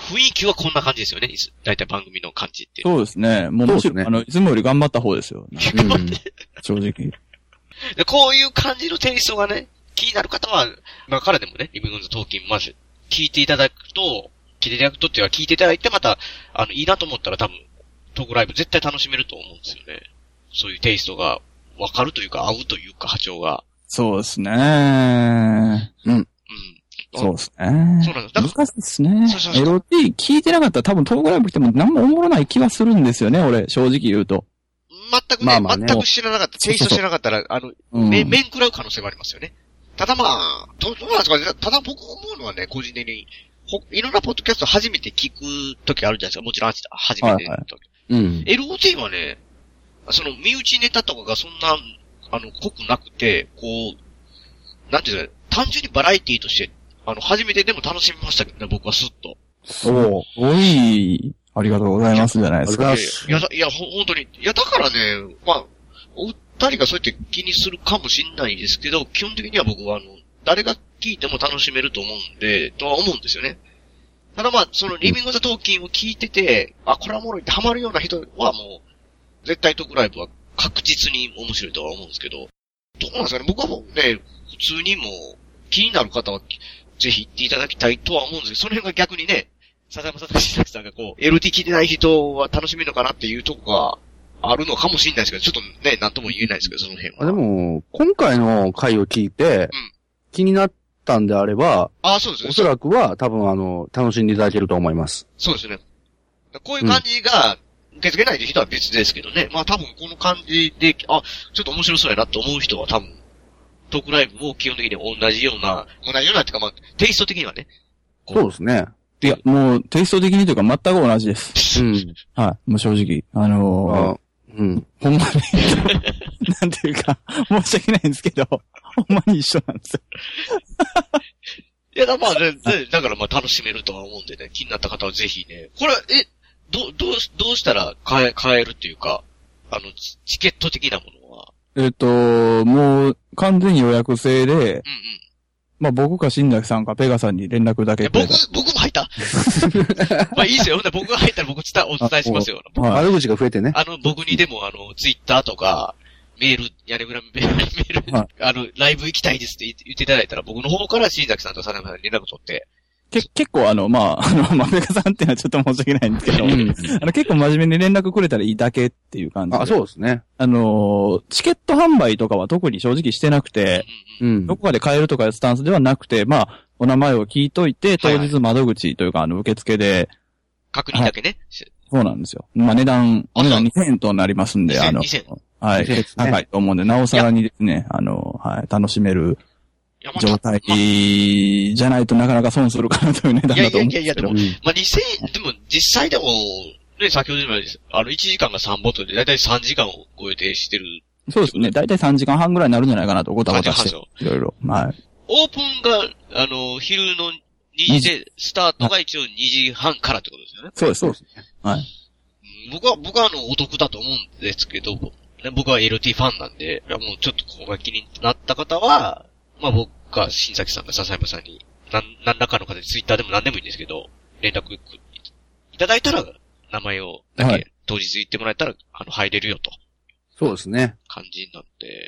雰囲気はこんな感じですよね。だいたい番組の感じって。 そうですね。もうむしろ、ね、あの、いつもより頑張った方ですよ。うん、正直で。こういう感じのテイストがね、気になる方は、まあからでもね、リビングのトーキンまず聞いていただくと、聞いていただくとっていうか聞いていただいてまた、あの、いいなと思ったら多分、トークライブ絶対楽しめると思うんですよね。そういうテイストがわかるというか、合うというか、波長が。 そうですね。うん。うん。そうですね。 そうなんです。 難しいですね。そうそうそう エルオーティー 聞いてなかったら多分トークライブ来ても何もおもろない気はするんですよね、俺、正直言うと。 全くね、まあまあね全く知らなかった、テイスト知らなかったら、あの、うん、面食らう可能性もありますよね。ただまあ、どうなんですかね。ただ僕思うのはね、個人的に、いろんなポッドキャスト初めて聞くときあるじゃないですか。もちろん初めてのとき。はいはい、うん。エルオーティー はね、その身内ネタとかがそんな、あの、濃くなくて、こう、なんていうか、単純にバラエティとして、あの、初めてでも楽しみましたけどね、僕はスッと。 そう。おい、ありがとうございますじゃないですか。 いや、いや、ほ、本当に。いや、だからね、まあ、お二人がそうやって気にするかもしんないですけど、基本的には僕はあの、誰が聞いても楽しめると思うんで、とは思うんですよね。ただまあ、そのリビング・ザ・トーキンを聞いてて、うん、あ、これはおもろいってハマるような人はもう、絶対トークライブは確実に面白いとは思うんですけど、どうなんですかね、僕はもうね、普通にもう、気になる方は、ぜひ行っていただきたいとは思うんですけど、その辺が逆にね、笹山さんと石崎さんがこう、エルティー 聞いてない人は楽しめるのかなっていうとこがあるのかもしれないですけど、ちょっとね、なんとも言えないですけど、その辺は。 でも、今回の回を聞いて、うん、気になったんであれば、 あ、そうですね。 おそらくは多分あの、楽しんでいただけると思います。 そうですね。こういう感じが、受け付けない人は別ですけどね。まあ多分この感じで、あ、ちょっと面白そうやなと思う人は多分、トークライブも基本的に同じような、同じようなっていうかまあ、テイスト的にはね。 そうですね。 いや、もう、テイスト的にというか全く同じです。うん。はい。もう正直。あのー、うん。ほんまに、なんていうか、申し訳ないんですけど、ほんまに一緒なんですよ。 いや、だまあね、だからまあ楽しめるとは思うんでね、気になった方はぜひね。これ、え、ど、どう、どうしたら買え、買えるっていうか、あの、チケット的なものは。 えっと、もう、完全に予約制で、うんうん。まあ僕か新崎さんかペガさんに連絡だけ僕、僕も入ったまあいいですよ。僕が入ったら僕伝お伝えしますよ。 悪口が増えてね。 あの、僕にでもあの、ツイッターとか、メール、屋根裏メール、はい、あの、ライブ行きたいですって言っていただいたら、僕の方から新崎さんと佐山さんに連絡取って、 け、結構あの、まあ、あの、まあ、ペガさんっていうのはちょっと申し訳ないんですけど、うん、あの、結構真面目に連絡くれたらいいだけっていう感じで。 あ、そうですね。 あの、チケット販売とかは特に正直してなくて、うん、どこかで買えるとかいうスタンスではなくて、まあ、お名前を聞いといて、当日窓口というか、あの、受付で、 確認だけね、はい。 そうなんですよ。まあ、値段、お値段にせんえんとなりますんで、あの、はい、ね、高いと思うんで、なおさらにですね、あの、はい、楽しめる状態じゃないとなかなか損するかなという値段だと思うんですけど。いやいやいや、でも、 まあ、にせんえん、でも実際でも、ね、先ほど言ったように、あの、いちじかんがさんぼんとで、だいたいさんじかんをご予定してる。 そうですね。だいたいさんじかんはんぐらいになるんじゃないかなと、ごたごたして。いろいろ。はい。 オープンが、あの、昼のにじで、スタートが一応にじはんからってことですよね。 そうです、そうです。はい。 僕は、僕はあの、お得だと思うんですけど、僕は エルティー ファンなんで、もうちょっとここが気になった方は、まあ僕か新崎さんか笹山さんに、なん、何らかの方でツイッターでも何でもいいんですけど、連絡いただいたら、名前をだけ、当日言ってもらえたら、あの、入れるよと。 そうですね。 感じになって。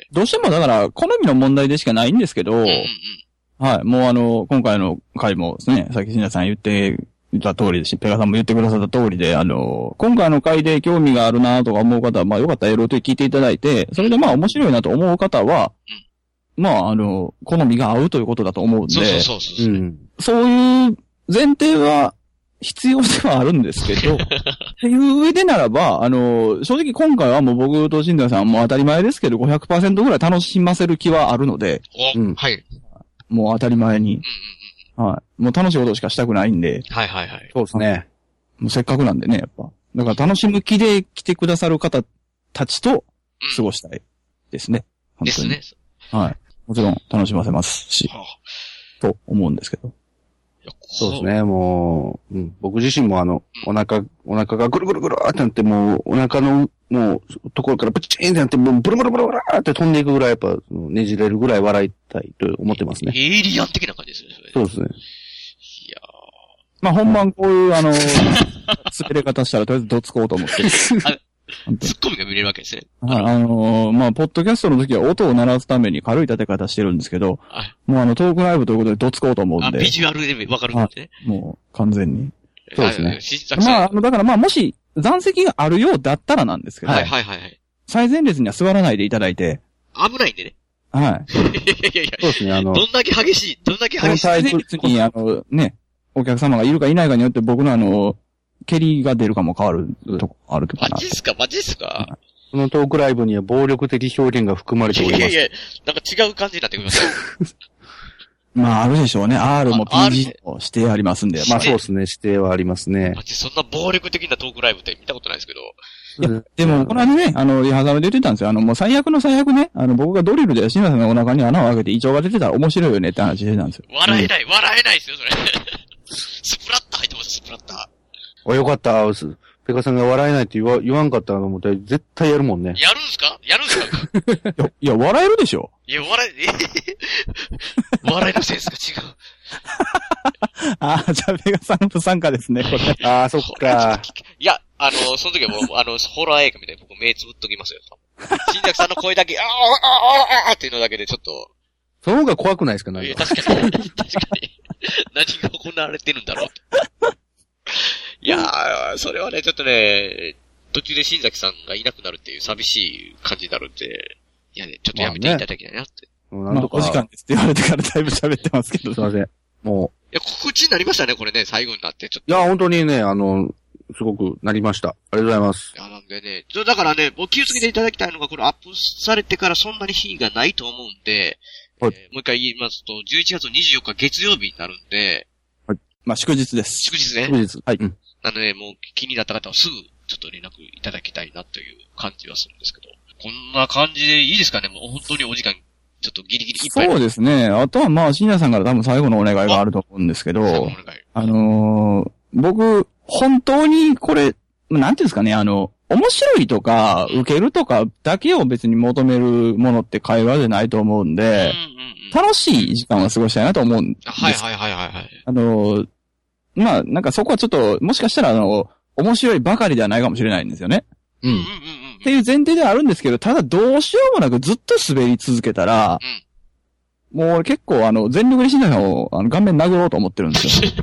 どうしてもだから、好みの問題でしかないんですけど、うんうんうん、はい、もうあの、今回の回もですね、さっき新崎さん言って、言った通りですし、ペガさんも言ってくださった通りで、あの、今回の回で興味があるなとか思う方は、まあよかったら エルオーティー 聞いていただいて、それでまあ面白いなと思う方は、うん、まああの、好みが合うということだと思うんで、 そうそうそうそう、うん。 そういう前提は必要ではあるんですけど、っていう上でならば、あの、正直今回はもう僕と新田さんも当たり前ですけど、ごひゃくパーセント ぐらい楽しませる気はあるので、 うん、はい。 もう当たり前に。うんはい。もう楽しいことしかしたくないんで。 はいはいはい。 そうですね。 もうせっかくなんでね、やっぱ。だから楽しむ気で来てくださる方たちと過ごしたいですね。 うん、ですね。 はい。もちろん楽しませますし。はあ、と思うんですけど。 そうですね、もう、うん、僕自身もあの、お腹、お腹がぐるぐるぐるーってなって、もう、お腹の、もう、ところからプチーンってなって、もう、ブルブルブルブルーって飛んでいくぐらい、やっぱ、ねじれるぐらい笑いたいと思ってますね。 エイリアン的な感じですね。 そうですね。 いやまあ本番こういう、あの、滑れ方したらとりあえずどつこうと思って。 ツッコミが見れるわけですね。 はい、あのー、まあ、ポッドキャストの時は音を鳴らすために軽い立て方してるんですけど、はい、もうあの、トークライブということでどつこうと思うんで。 あ、ビジュアルでわかるんですね。 もう、完全に。そうですね。まあ、だからまあ、もし、残席があるようだったらなんですけど、 はいはいはい。 最前列には座らないでいただいて。 危ないんでね。 はい。いやいやいや。 そうですね、あの。 どんだけ激しい、どんだけ激しい。 最前列に、あの、ね、お客様がいるかいないかによって僕のあの、蹴りが出るかも変わるとこあるとかな。 マジっすかマジっすかこのトークライブには暴力的表現が含まれております。いやいや、 なんか違う感じになってくるんですよ。 まあ、あるでしょうね。R も ピージー も指定ありますんで。 まあそうですね、指定はありますね。 マジそんな暴力的なトークライブって見たことないですけど。 いや、でも、この間ね、あの、リハーサルで言ってたんですよ。あの、もう最悪の最悪ね、あの、僕がドリルで新田さんのお腹に穴を開けて胃腸が出てたら面白いよねって話してたんですよ。 笑えない、うん、笑えないですよ、それ。スプラッター入ってます、スプラッター。 あ、よかった。ペカさんが笑えないって言わ、言わんかったら思ったら絶対やるもんね。 やるんすかやるんすかいや、いや、笑えるでしょいや、笑え、え笑いのセンスが違う。 ああ、じゃあペガさん不参加ですね、これ。 ああ、そっか。 いや、あの、その時はもう、あの、ホラー映画みたいに僕目つぶっときますよ。新崎さんの声だけ、ああ、ああ、ああっていうのだけでちょっと。 その方が怖くないですかね。 いや、確かに。確かに。何が行われてるんだろうって。いやー、それはね、ちょっとね、途中で新崎さんがいなくなるっていう寂しい感じになるんで、いやね、ちょっとやめていただきたいなって。 まあね、まあ、お時間ですって言われてからだいぶ喋ってますけど。 すいません。もう。 いや、告知になりましたね、これね、最後になって、ちょっと。 いや、本当にね、あの、すごくなりました。ありがとうございます。 いや、なんでね、だからね、お気をつけていただきたいのが、これアップされてからそんなに日がないと思うんで、はい、えー、もう一回言いますと、じゅういちがつにじゅうよっか月曜日になるんで、 はい。まあ、祝日です。 祝日ね。 祝日。はい。うん。 なので、もう気になった方はすぐ、ちょっと連絡いただきたいなという感じはするんですけど。こんな感じでいいですかね？もう本当にお時間、ちょっとギリギリいっぱい。 そうですね。あとはまあ、深夜さんから多分最後のお願いがあると思うんですけど、あ, あのー、僕、本当にこれ、なんていうんですかね、あの、面白いとか、受けるとかだけを別に求めるものって会話じゃないと思うんで、うんうんうん、楽しい時間を過ごしたいなと思うんです。 はいはいはいはい、はい。 あのー、まあ、なんかそこはちょっと、もしかしたらあの、面白いばかりではないかもしれないんですよね。 うん。うんうんうん。 っていう前提ではあるんですけど、ただどうしようもなくずっと滑り続けたら、うん、もう結構あの、全力で新田さんをあの顔面殴ろうと思ってるんですよ。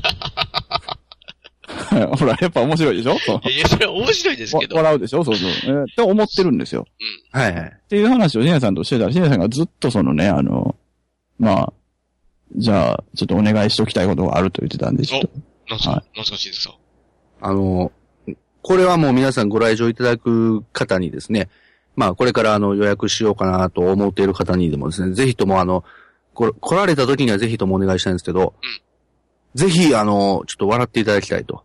ほら、やっぱ面白いでしょ？ いやいや、それは面白いですけど。 笑うでしょ？そうそう。えー、って思ってるんですよ。 うん。 はいはい。 っていう話を新田さんとしてたら、新田さんがずっとそのね、あの、まあ、じゃあ、ちょっとお願いしときたいことがあると言ってたんで、ちょっと。 なんすか、はい、なんすか、新田さん。 あの、これはもう皆さんご来場いただく方にですね、まあこれからあの予約しようかなと思っている方にでもですね、ぜひともあの、こ来られた時にはぜひともお願いしたいんですけど、うん、ぜひあの、ちょっと笑っていただきたいと。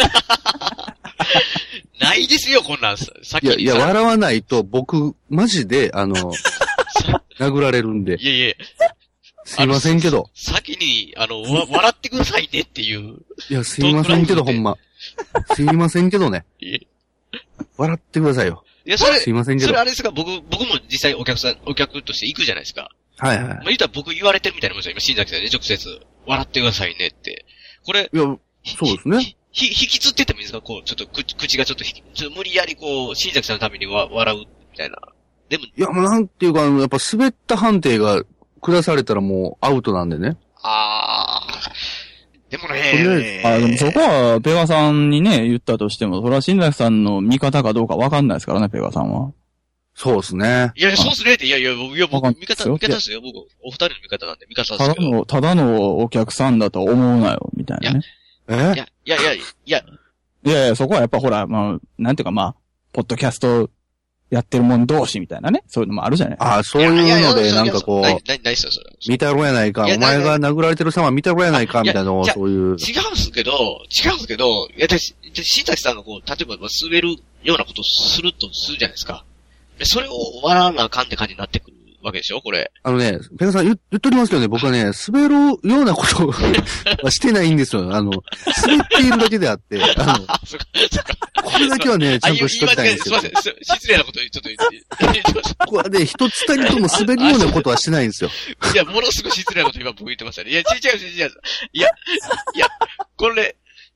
ないですよ、こんなんさっき。 いや、いや、笑わないと僕、マジで、あの、殴られるんで。 いやいや。 すいませんけど。 先に、あの、わ、笑ってくださいねっていう。 いや、すいませんけど、ほんま。すいませんけどね。笑ってくださいよ。 いや、それ、 すいませんけど。 それあれですか、僕、僕も実際お客さん、お客として行くじゃないですか。 はいはい。 まあ言ったら僕言われてるみたいなもんですよ。今、新崎さんに直接、笑ってくださいねって。これ、 いや、そうですね。 ひ、引きつっててもいいですか？こう、ちょっと口、口がちょっと、ちょっと無理やりこう、新崎さんのためにわ笑う、みたいな。でも。いや、もうなんていうか、やっぱ滑った判定が下されたらもうアウトなんでね。 ああ。でもねあ、でもそこは、ペガさんにね、言ったとしても、それは新崎さんの味方かどうかわかんないですからね、ペガさんは。 そうですね。 いや、そうですねって、いやいや、いや、僕、味方、味方ですよ、僕。お二人の味方なんで、味方ですよ。 ただの、ただのお客さんだと思うなよ、みたいなね。 えいや、いや、いや、いや。 いやいや、そこはやっぱほら、まあ、なんていうかまあ、ポッドキャストやってるもん同士みたいなね。そういうのもあるじゃない。 ああ、そういうので、なんかこう、見たろやないか、お前が殴られてる様見たろやないか、みたいなのを、そういう。違うんすけど、違うんすけど、いや、私、新崎さんがこう、例えば滑るようなことをするとするじゃないですか。それを笑わなあかんって感じになってくるわけでしょこれ。 あのね、ペガさん言、言っとりますけどね、僕はね、滑るようなことはしてないんですよ。あの、滑っているだけであって、あの、これだけはね、ちゃんとしときたいんですよ。 すいません、失礼なことちょっと言って。 ここはね、一つたりとも滑るようなことはしてないんですよ。 いや、ものすごい失礼なこと今僕言ってましたね。いや、違う違う違う違う。いや、いや、これ、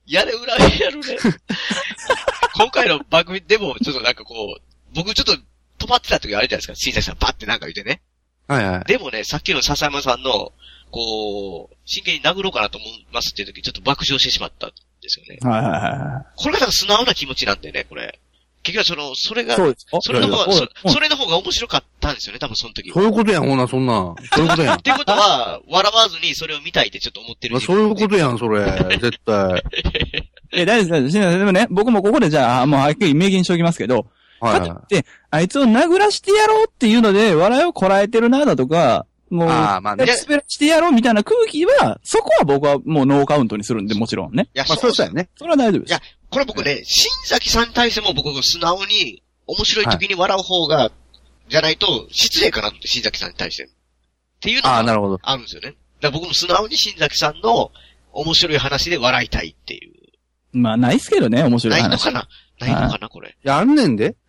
屋根裏部屋のね、今回の番組でも、ちょっとなんかこう、僕ちょっと止まってた時あるじゃないですか、新崎さんバッてなんか言ってね。 はいはい。 でもね、さっきの笹山さんの、こう、真剣に殴ろうかなと思いますっていう時、ちょっと爆笑してしまったんですよね。 はいはいはい。 これがだから素直な気持ちなんでね、これ。結局はその、それが、 そうですそれの方が、 いやいやそそれの方が面白かったんですよね、多分その時。 そういうことやん、ほな、そんな。そういうことやん。 ってことは、笑わずにそれを見たいってちょっと思ってる。 そういうことやん、それ。絶対。 え、大丈夫です。でもね、僕もここでじゃあ、もうはっきり明言しておきますけど、 はい、 かつて、あいつを殴らしてやろうっていうので、笑いをこらえてるなだとか、もう、 あまあね、 滑らしてやろうみたいな空気は、そこは僕はもうノーカウントにするんで、もちろんね。 いや、 まあ、そうだよね。 それは大丈夫です。 いや、これ僕ね、新崎さんに対しても僕素直に、面白い時に笑う方が、じゃないと、失礼かなって、新崎さんに対して。っていうのが、あるんですよね。だから僕も素直に新崎さんの面白い話で笑いたいっていう。 まあ、ないっすけどね、面白い話。 ないのかなないのかなこれ。 いや、あんねんで。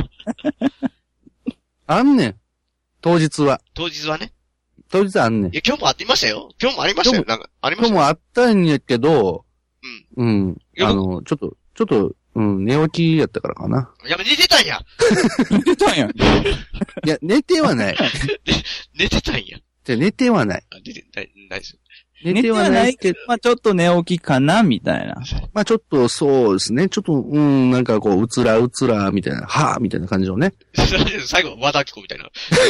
あんねん。当日は。 当日はね。 当日はあんねん。 いや、今日もあってましたよ。今日もありましたよ。なんか、ありました今日もあったんやけど、 うん。 うん。あの、ちょっと、ちょっと、うん、寝起きやったからかな。 やべ、寝てたんや。 寝てたんや。 いや、寝てはない。 寝てたんや。 じゃ寝てはない。 寝てない、ないですよ。 寝てはないけど、まあちょっと寝起きかな、みたいな。 まあちょっとそうですね。ちょっと、うん、なんかこう、うつらうつら、みたいな、はぁ、みたいな感じのね。 最後、和田アキ子みたいな。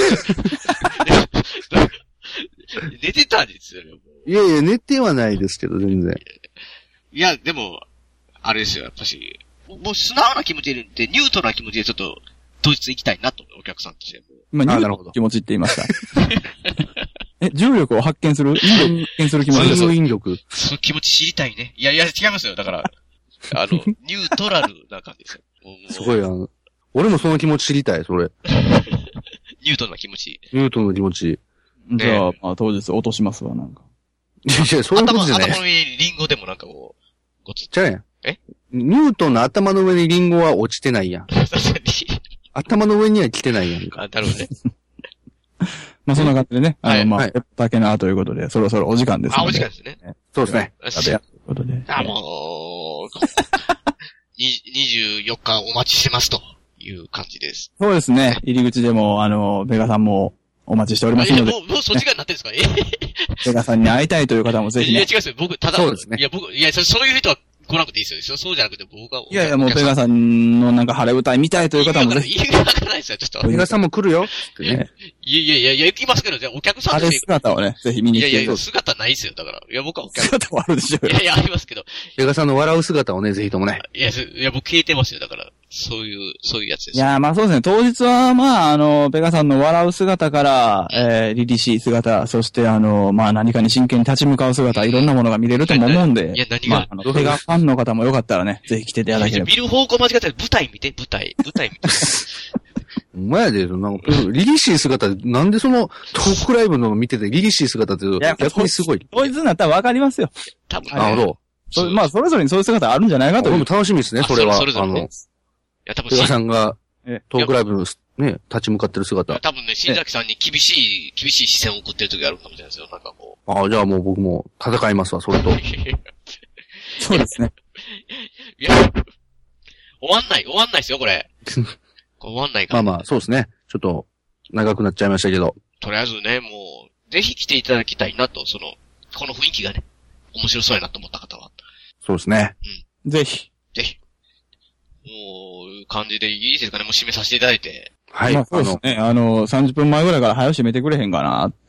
寝てたんですよね。 いやいや、寝てはないですけど、全然。 いや、でも、あれですよ、やっぱし、もう素直な気持ちで、ニュートラルな気持ちでちょっと、当日行きたいなと、お客さんとして。 今、ニュートラルな気持ちって言いました。え、重力を発見する発見する気持ちです。 重引力。 その気持ち知りたいね。いやいや、違いますよ。だから、あの、ニュートラルな感じですよ。 すごい、あの、俺もその気持ち知りたい、それ。 ニュートンの気持ち。 ニュートンの気持ち。 じゃあ、まあ、当日落としますわ、なんか。 いやいや、そういうことじゃない。 頭の上にリンゴでもなんかこう、ごつ。 ちゃうやん。 えニュートンの頭の上にリンゴは落ちてないやん。頭の上には来てないやんか。 あ、なるほどね。 まあ、そんな感じでね。あの、まあ、 はい。 竹縄ということで、そろそろお時間ですので。 あ、お時間ですね。 そうですね。 ということで。 あ、もう、に、にじゅうよっかお待ちしてますという感じです。 そうですね。入り口でも、あの、ベガさんもお待ちしておりますので。 もう、もうそっち側になってるんですかえベガさんに会いたいという方もぜひね。 いや、違うですよ。僕、ただ、 そうですね。 いや、僕、いや、そそういう人は来なくていいですよ。そうじゃなくて僕は。 いやいや、もうベガさんのなんか晴れ歌い見たいという方もぜひ。 意味わからないですよ、ちょっと。 ベガさんも来るよ。ってね。 いやいやいや、行きますけど、じゃあお客さんあれ姿をね、ぜひ見に来て。 いやいや、姿ないですよ、だから。いや、僕はお客さん。姿はあるでしょうよ。 いやいや、ありますけど。 ベガさんの笑う姿をね、ぜひともね。 いや、いや、僕消えてますよ、だから。そういう、そういうやつです。 いや、まあそうですね。当日は、まあ、あの、ベガさんの笑う姿から、えー、凛々しい姿、そしてあの、まあ何かに真剣に立ち向かう姿、いろんなものが見れるとも思うんで。 いや、何が、 まあ、あの、ベガファンの方もよかったらね、ぜひ来ていただければ。 見る方向間違ったら舞台見て、舞台、舞台見て。 お前やで、なんか、リリシー姿、なんでその、トークライブの見てて、リリシー姿って逆にすごい。 当日になったらわかりますよ。 多分。 なるほど。 そまあ、それぞれにそういう姿あるんじゃないかと。 俺も楽しみですね、それは。 それぞれね。 あの、いや、多分、ベガさんが、トークライブの、ね、立ち向かってる姿。 多分ね、新崎さんに厳しい、厳しい視線を送ってる時あるかもしれないですよ、なんかこう。ああ、じゃあもう僕も戦いますわ、それと。 そうですね。 いや、終わんない、終わんないですよ、これ。終わんないから。 まあまあ、そうですね。ちょっと、長くなっちゃいましたけど。 とりあえずね、もう、ぜひ来ていただきたいなと、その、この雰囲気がね、面白そうやなと思った方は。 そうですね。 うん。ぜひ。 ぜひ。もう、感じでいいですかね、もう締めさせていただいて。 はい。 まあ、そうですね。あの、さんじゅっぷんまえぐらいから早く締めてくれへんかなって。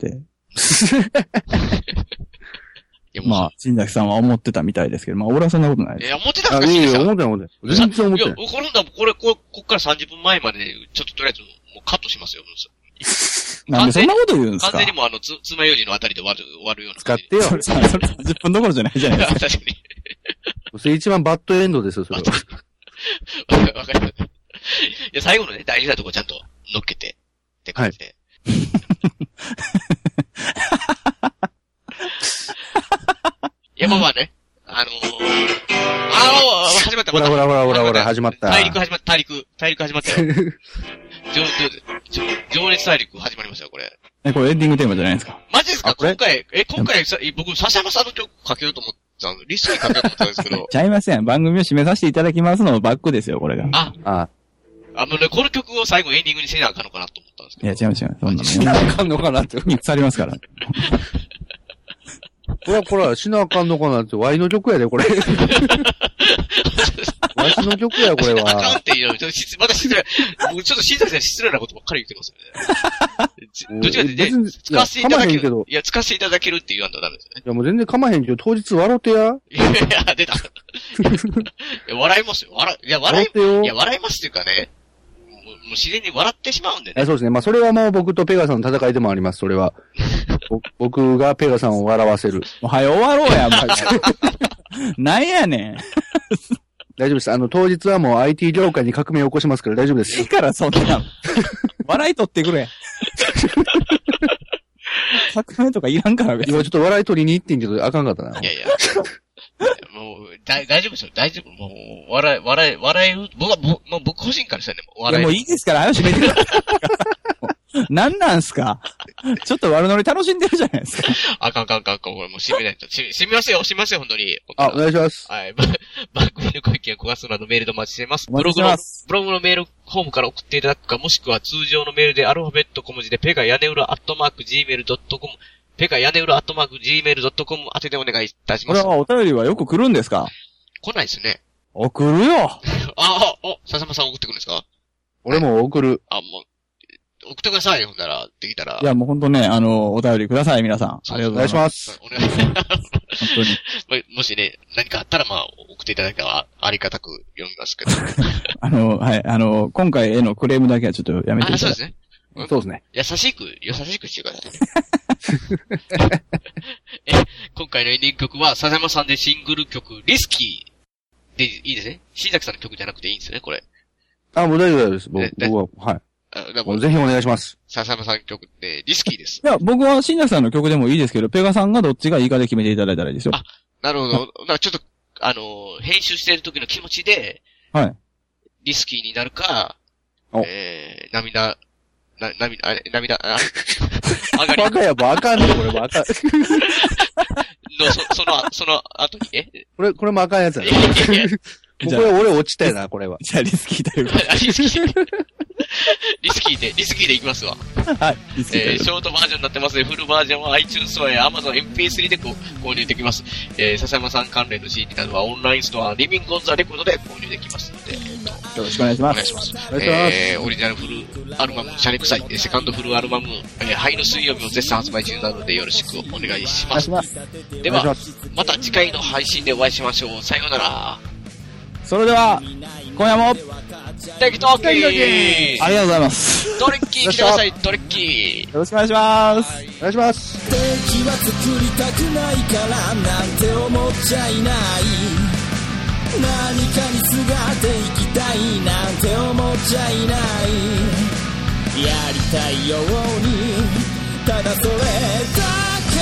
いやまあ、新崎さんは思ってたみたいですけど、まあ、俺はそんなことないです。 いや、思ってたんですか？いやいや、思ってない、 思ってない。全然思ってない。 いや、これ、これ、これ、こっからさんじゅっぷんまえまで、ちょっととりあえず、もうカットしますよ。 なんでそんなこと言うんですか？ 完全にもうあの、つ、つまようじのあたりで終わる、終わるような。 使ってよ。 それ、それさんじゅっぷんどころじゃないじゃないですか。 確かに。 それ一番バッドエンドですよ、それは。 わかります。いや、最後のね、大事なとこちゃんと乗っけて、って感じで。はいいや、まあまあね。あのー、あー、始まった。 ほらほらほらほらほら、始まった。 大陸始まった、大陸。大陸始まったよ。情、情熱大陸始まりましたよ、これ。 え、これエンディングテーマじゃないですか。 マジですか今回、え、今回さ、僕、笹山さんの曲かけようと思ってったんです。リスキーかけようと思ったんですけど。 ちゃいません。番組を締めさせていただきますのバックですよ、これが。 あ、 ああのね、この曲を最後エンディングにせなあかんのかなと思ったんですけど。 いや、違います違います。そんなの。 しなあかんのかなって。 に腐りますから。 これは、これは、しなあかんのかなって、ワイの曲やで、これ。ワシの曲や、これは。 あかんっていうの、ちょっと、また失礼、もうちょっと新崎さん失礼なことばっかり言ってますよね。どっちかってね、使わせていただける。いや、使わせていただけるって言わんとダメですよね。 いや、もう全然かまへんけど、当日笑ってや。 いや、いや、出た。いや、笑いますよ。笑い、いや、笑い、いや、笑いますっていうかね、もう、もう自然に笑ってしまうんでね。 そうですね。まあ、それはもう僕とペガさんの戦いでもあります、それは。僕がペガさんを笑わせる。 もう、はい、終わろうや、もう。なんやねん。 大丈夫です。あの、当日はもう アイティー 業界に革命を起こしますから大丈夫です。 いいから、そんな。笑い取ってくれ。革命とかいらんから、別に。 今ちょっと笑い取りに行ってんけど、あかんかったな。 いやいや。もう、だ、大丈夫ですよ。大丈夫。もう、笑い、笑い、笑える。僕は、もう、僕個人からしたらね、もう笑える。 いや、もういいですから、話めてください。何なんすかちょっと悪ノリ楽しんでるじゃないですか。 あかんあかんあかんあかん。これもう締めないと。締めますよ、締めますよ、本当に。 あ、お願いします。 はい。番組のご意見やご感想などメールでお待ちしています。 ブログの、 ブログのメールフォームから送っていただくか、もしくは通常のメールでアルファベット小文字で、ペガ屋根裏アットマーク ジーメールドットコム、ペガ屋根裏アットマーク ジーメールドットコム 宛てでお願いいたします。 これはお便りはよく来るんですか？ 来ないですね。 送るよ。 ああ、お、笹間さん送ってくるんですか？ 俺も送る。 あ、もう、送ってくださいよ、ほんなら、できたら。 いや、もうほんとね、あの、お便りください、皆さん。ありがとうございます。 お願いします。 本当に。 もしね、何かあったら、まあ、送っていただけたら、ありがたく読みますけど。あの、はい、あの、今回へのクレームだけはちょっとやめてください。 あ、そうですね。 うん、そうですね。 優しく、優しくしてくださいね。え、今回のエンディング曲は、笹山さんでシングル曲、リスキーでいいですね。新崎さんの曲じゃなくていいんですよね、これ。 あ、もう大丈夫です。僕は、はい。もうぜひお願いします。 笹山さん曲ってリスキーです。 いや、僕は新崎さんの曲でもいいですけど、ペガさんがどっちがいいかで決めていただいたらいいですよ。 あ、なるほど。だからちょっと、あの、編集してる時の気持ちで、 はい。 リスキーになるか、えー、涙、な、涙、あれ、涙、あ、上がり。 バカやば、あかんねこれもあかん。 の、そ、その、その後に、えこれ、これもあかんやつやね。これ俺落ちたよな、これは。 じゃあリスキーというか。 リスキー。リスキーで、リスキーでいきますわ。 はい。リスキー。 えー、ショートバージョンになってますね。フルバージョンは iTunes ストアや Amazon エムピースリー で購入できます。えー、笹山さん関連の シーディー などはオンラインストア、リビングオンザレコードで購入できますので、えー、 とよろしくお願いします。 お願いします。 お願いします。 えー、オリジナルフルアルバム、シャレクサイ、セカンドフルアルバム、えー、灰の水曜日も絶賛発売中なのでよろしくお願いします。 お願いします。 では、また次回の配信でお会いしましょう。さようなら。 それでは、今夜も、 テキトーキーありがとうございます。 トリッキー来てください、トリッキーよろしくお願いします。 お願いします。 敵は作りたくないからなんて思っちゃいない。何かにすがっていきたいなんて思っちゃいない。やりたいようにただそれだけ、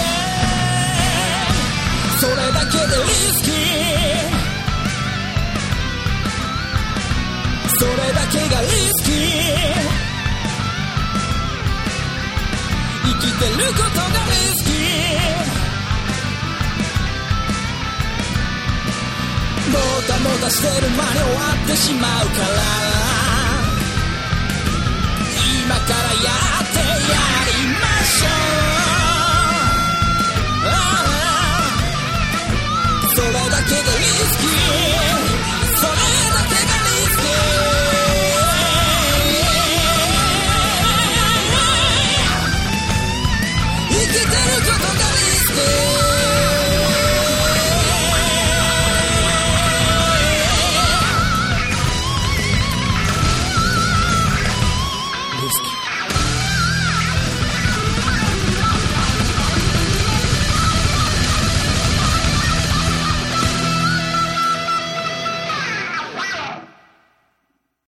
それだけでリスキー、それだけがリスキー、生きてることがリスキー、もたもたしてる間に終わってしまうから今からや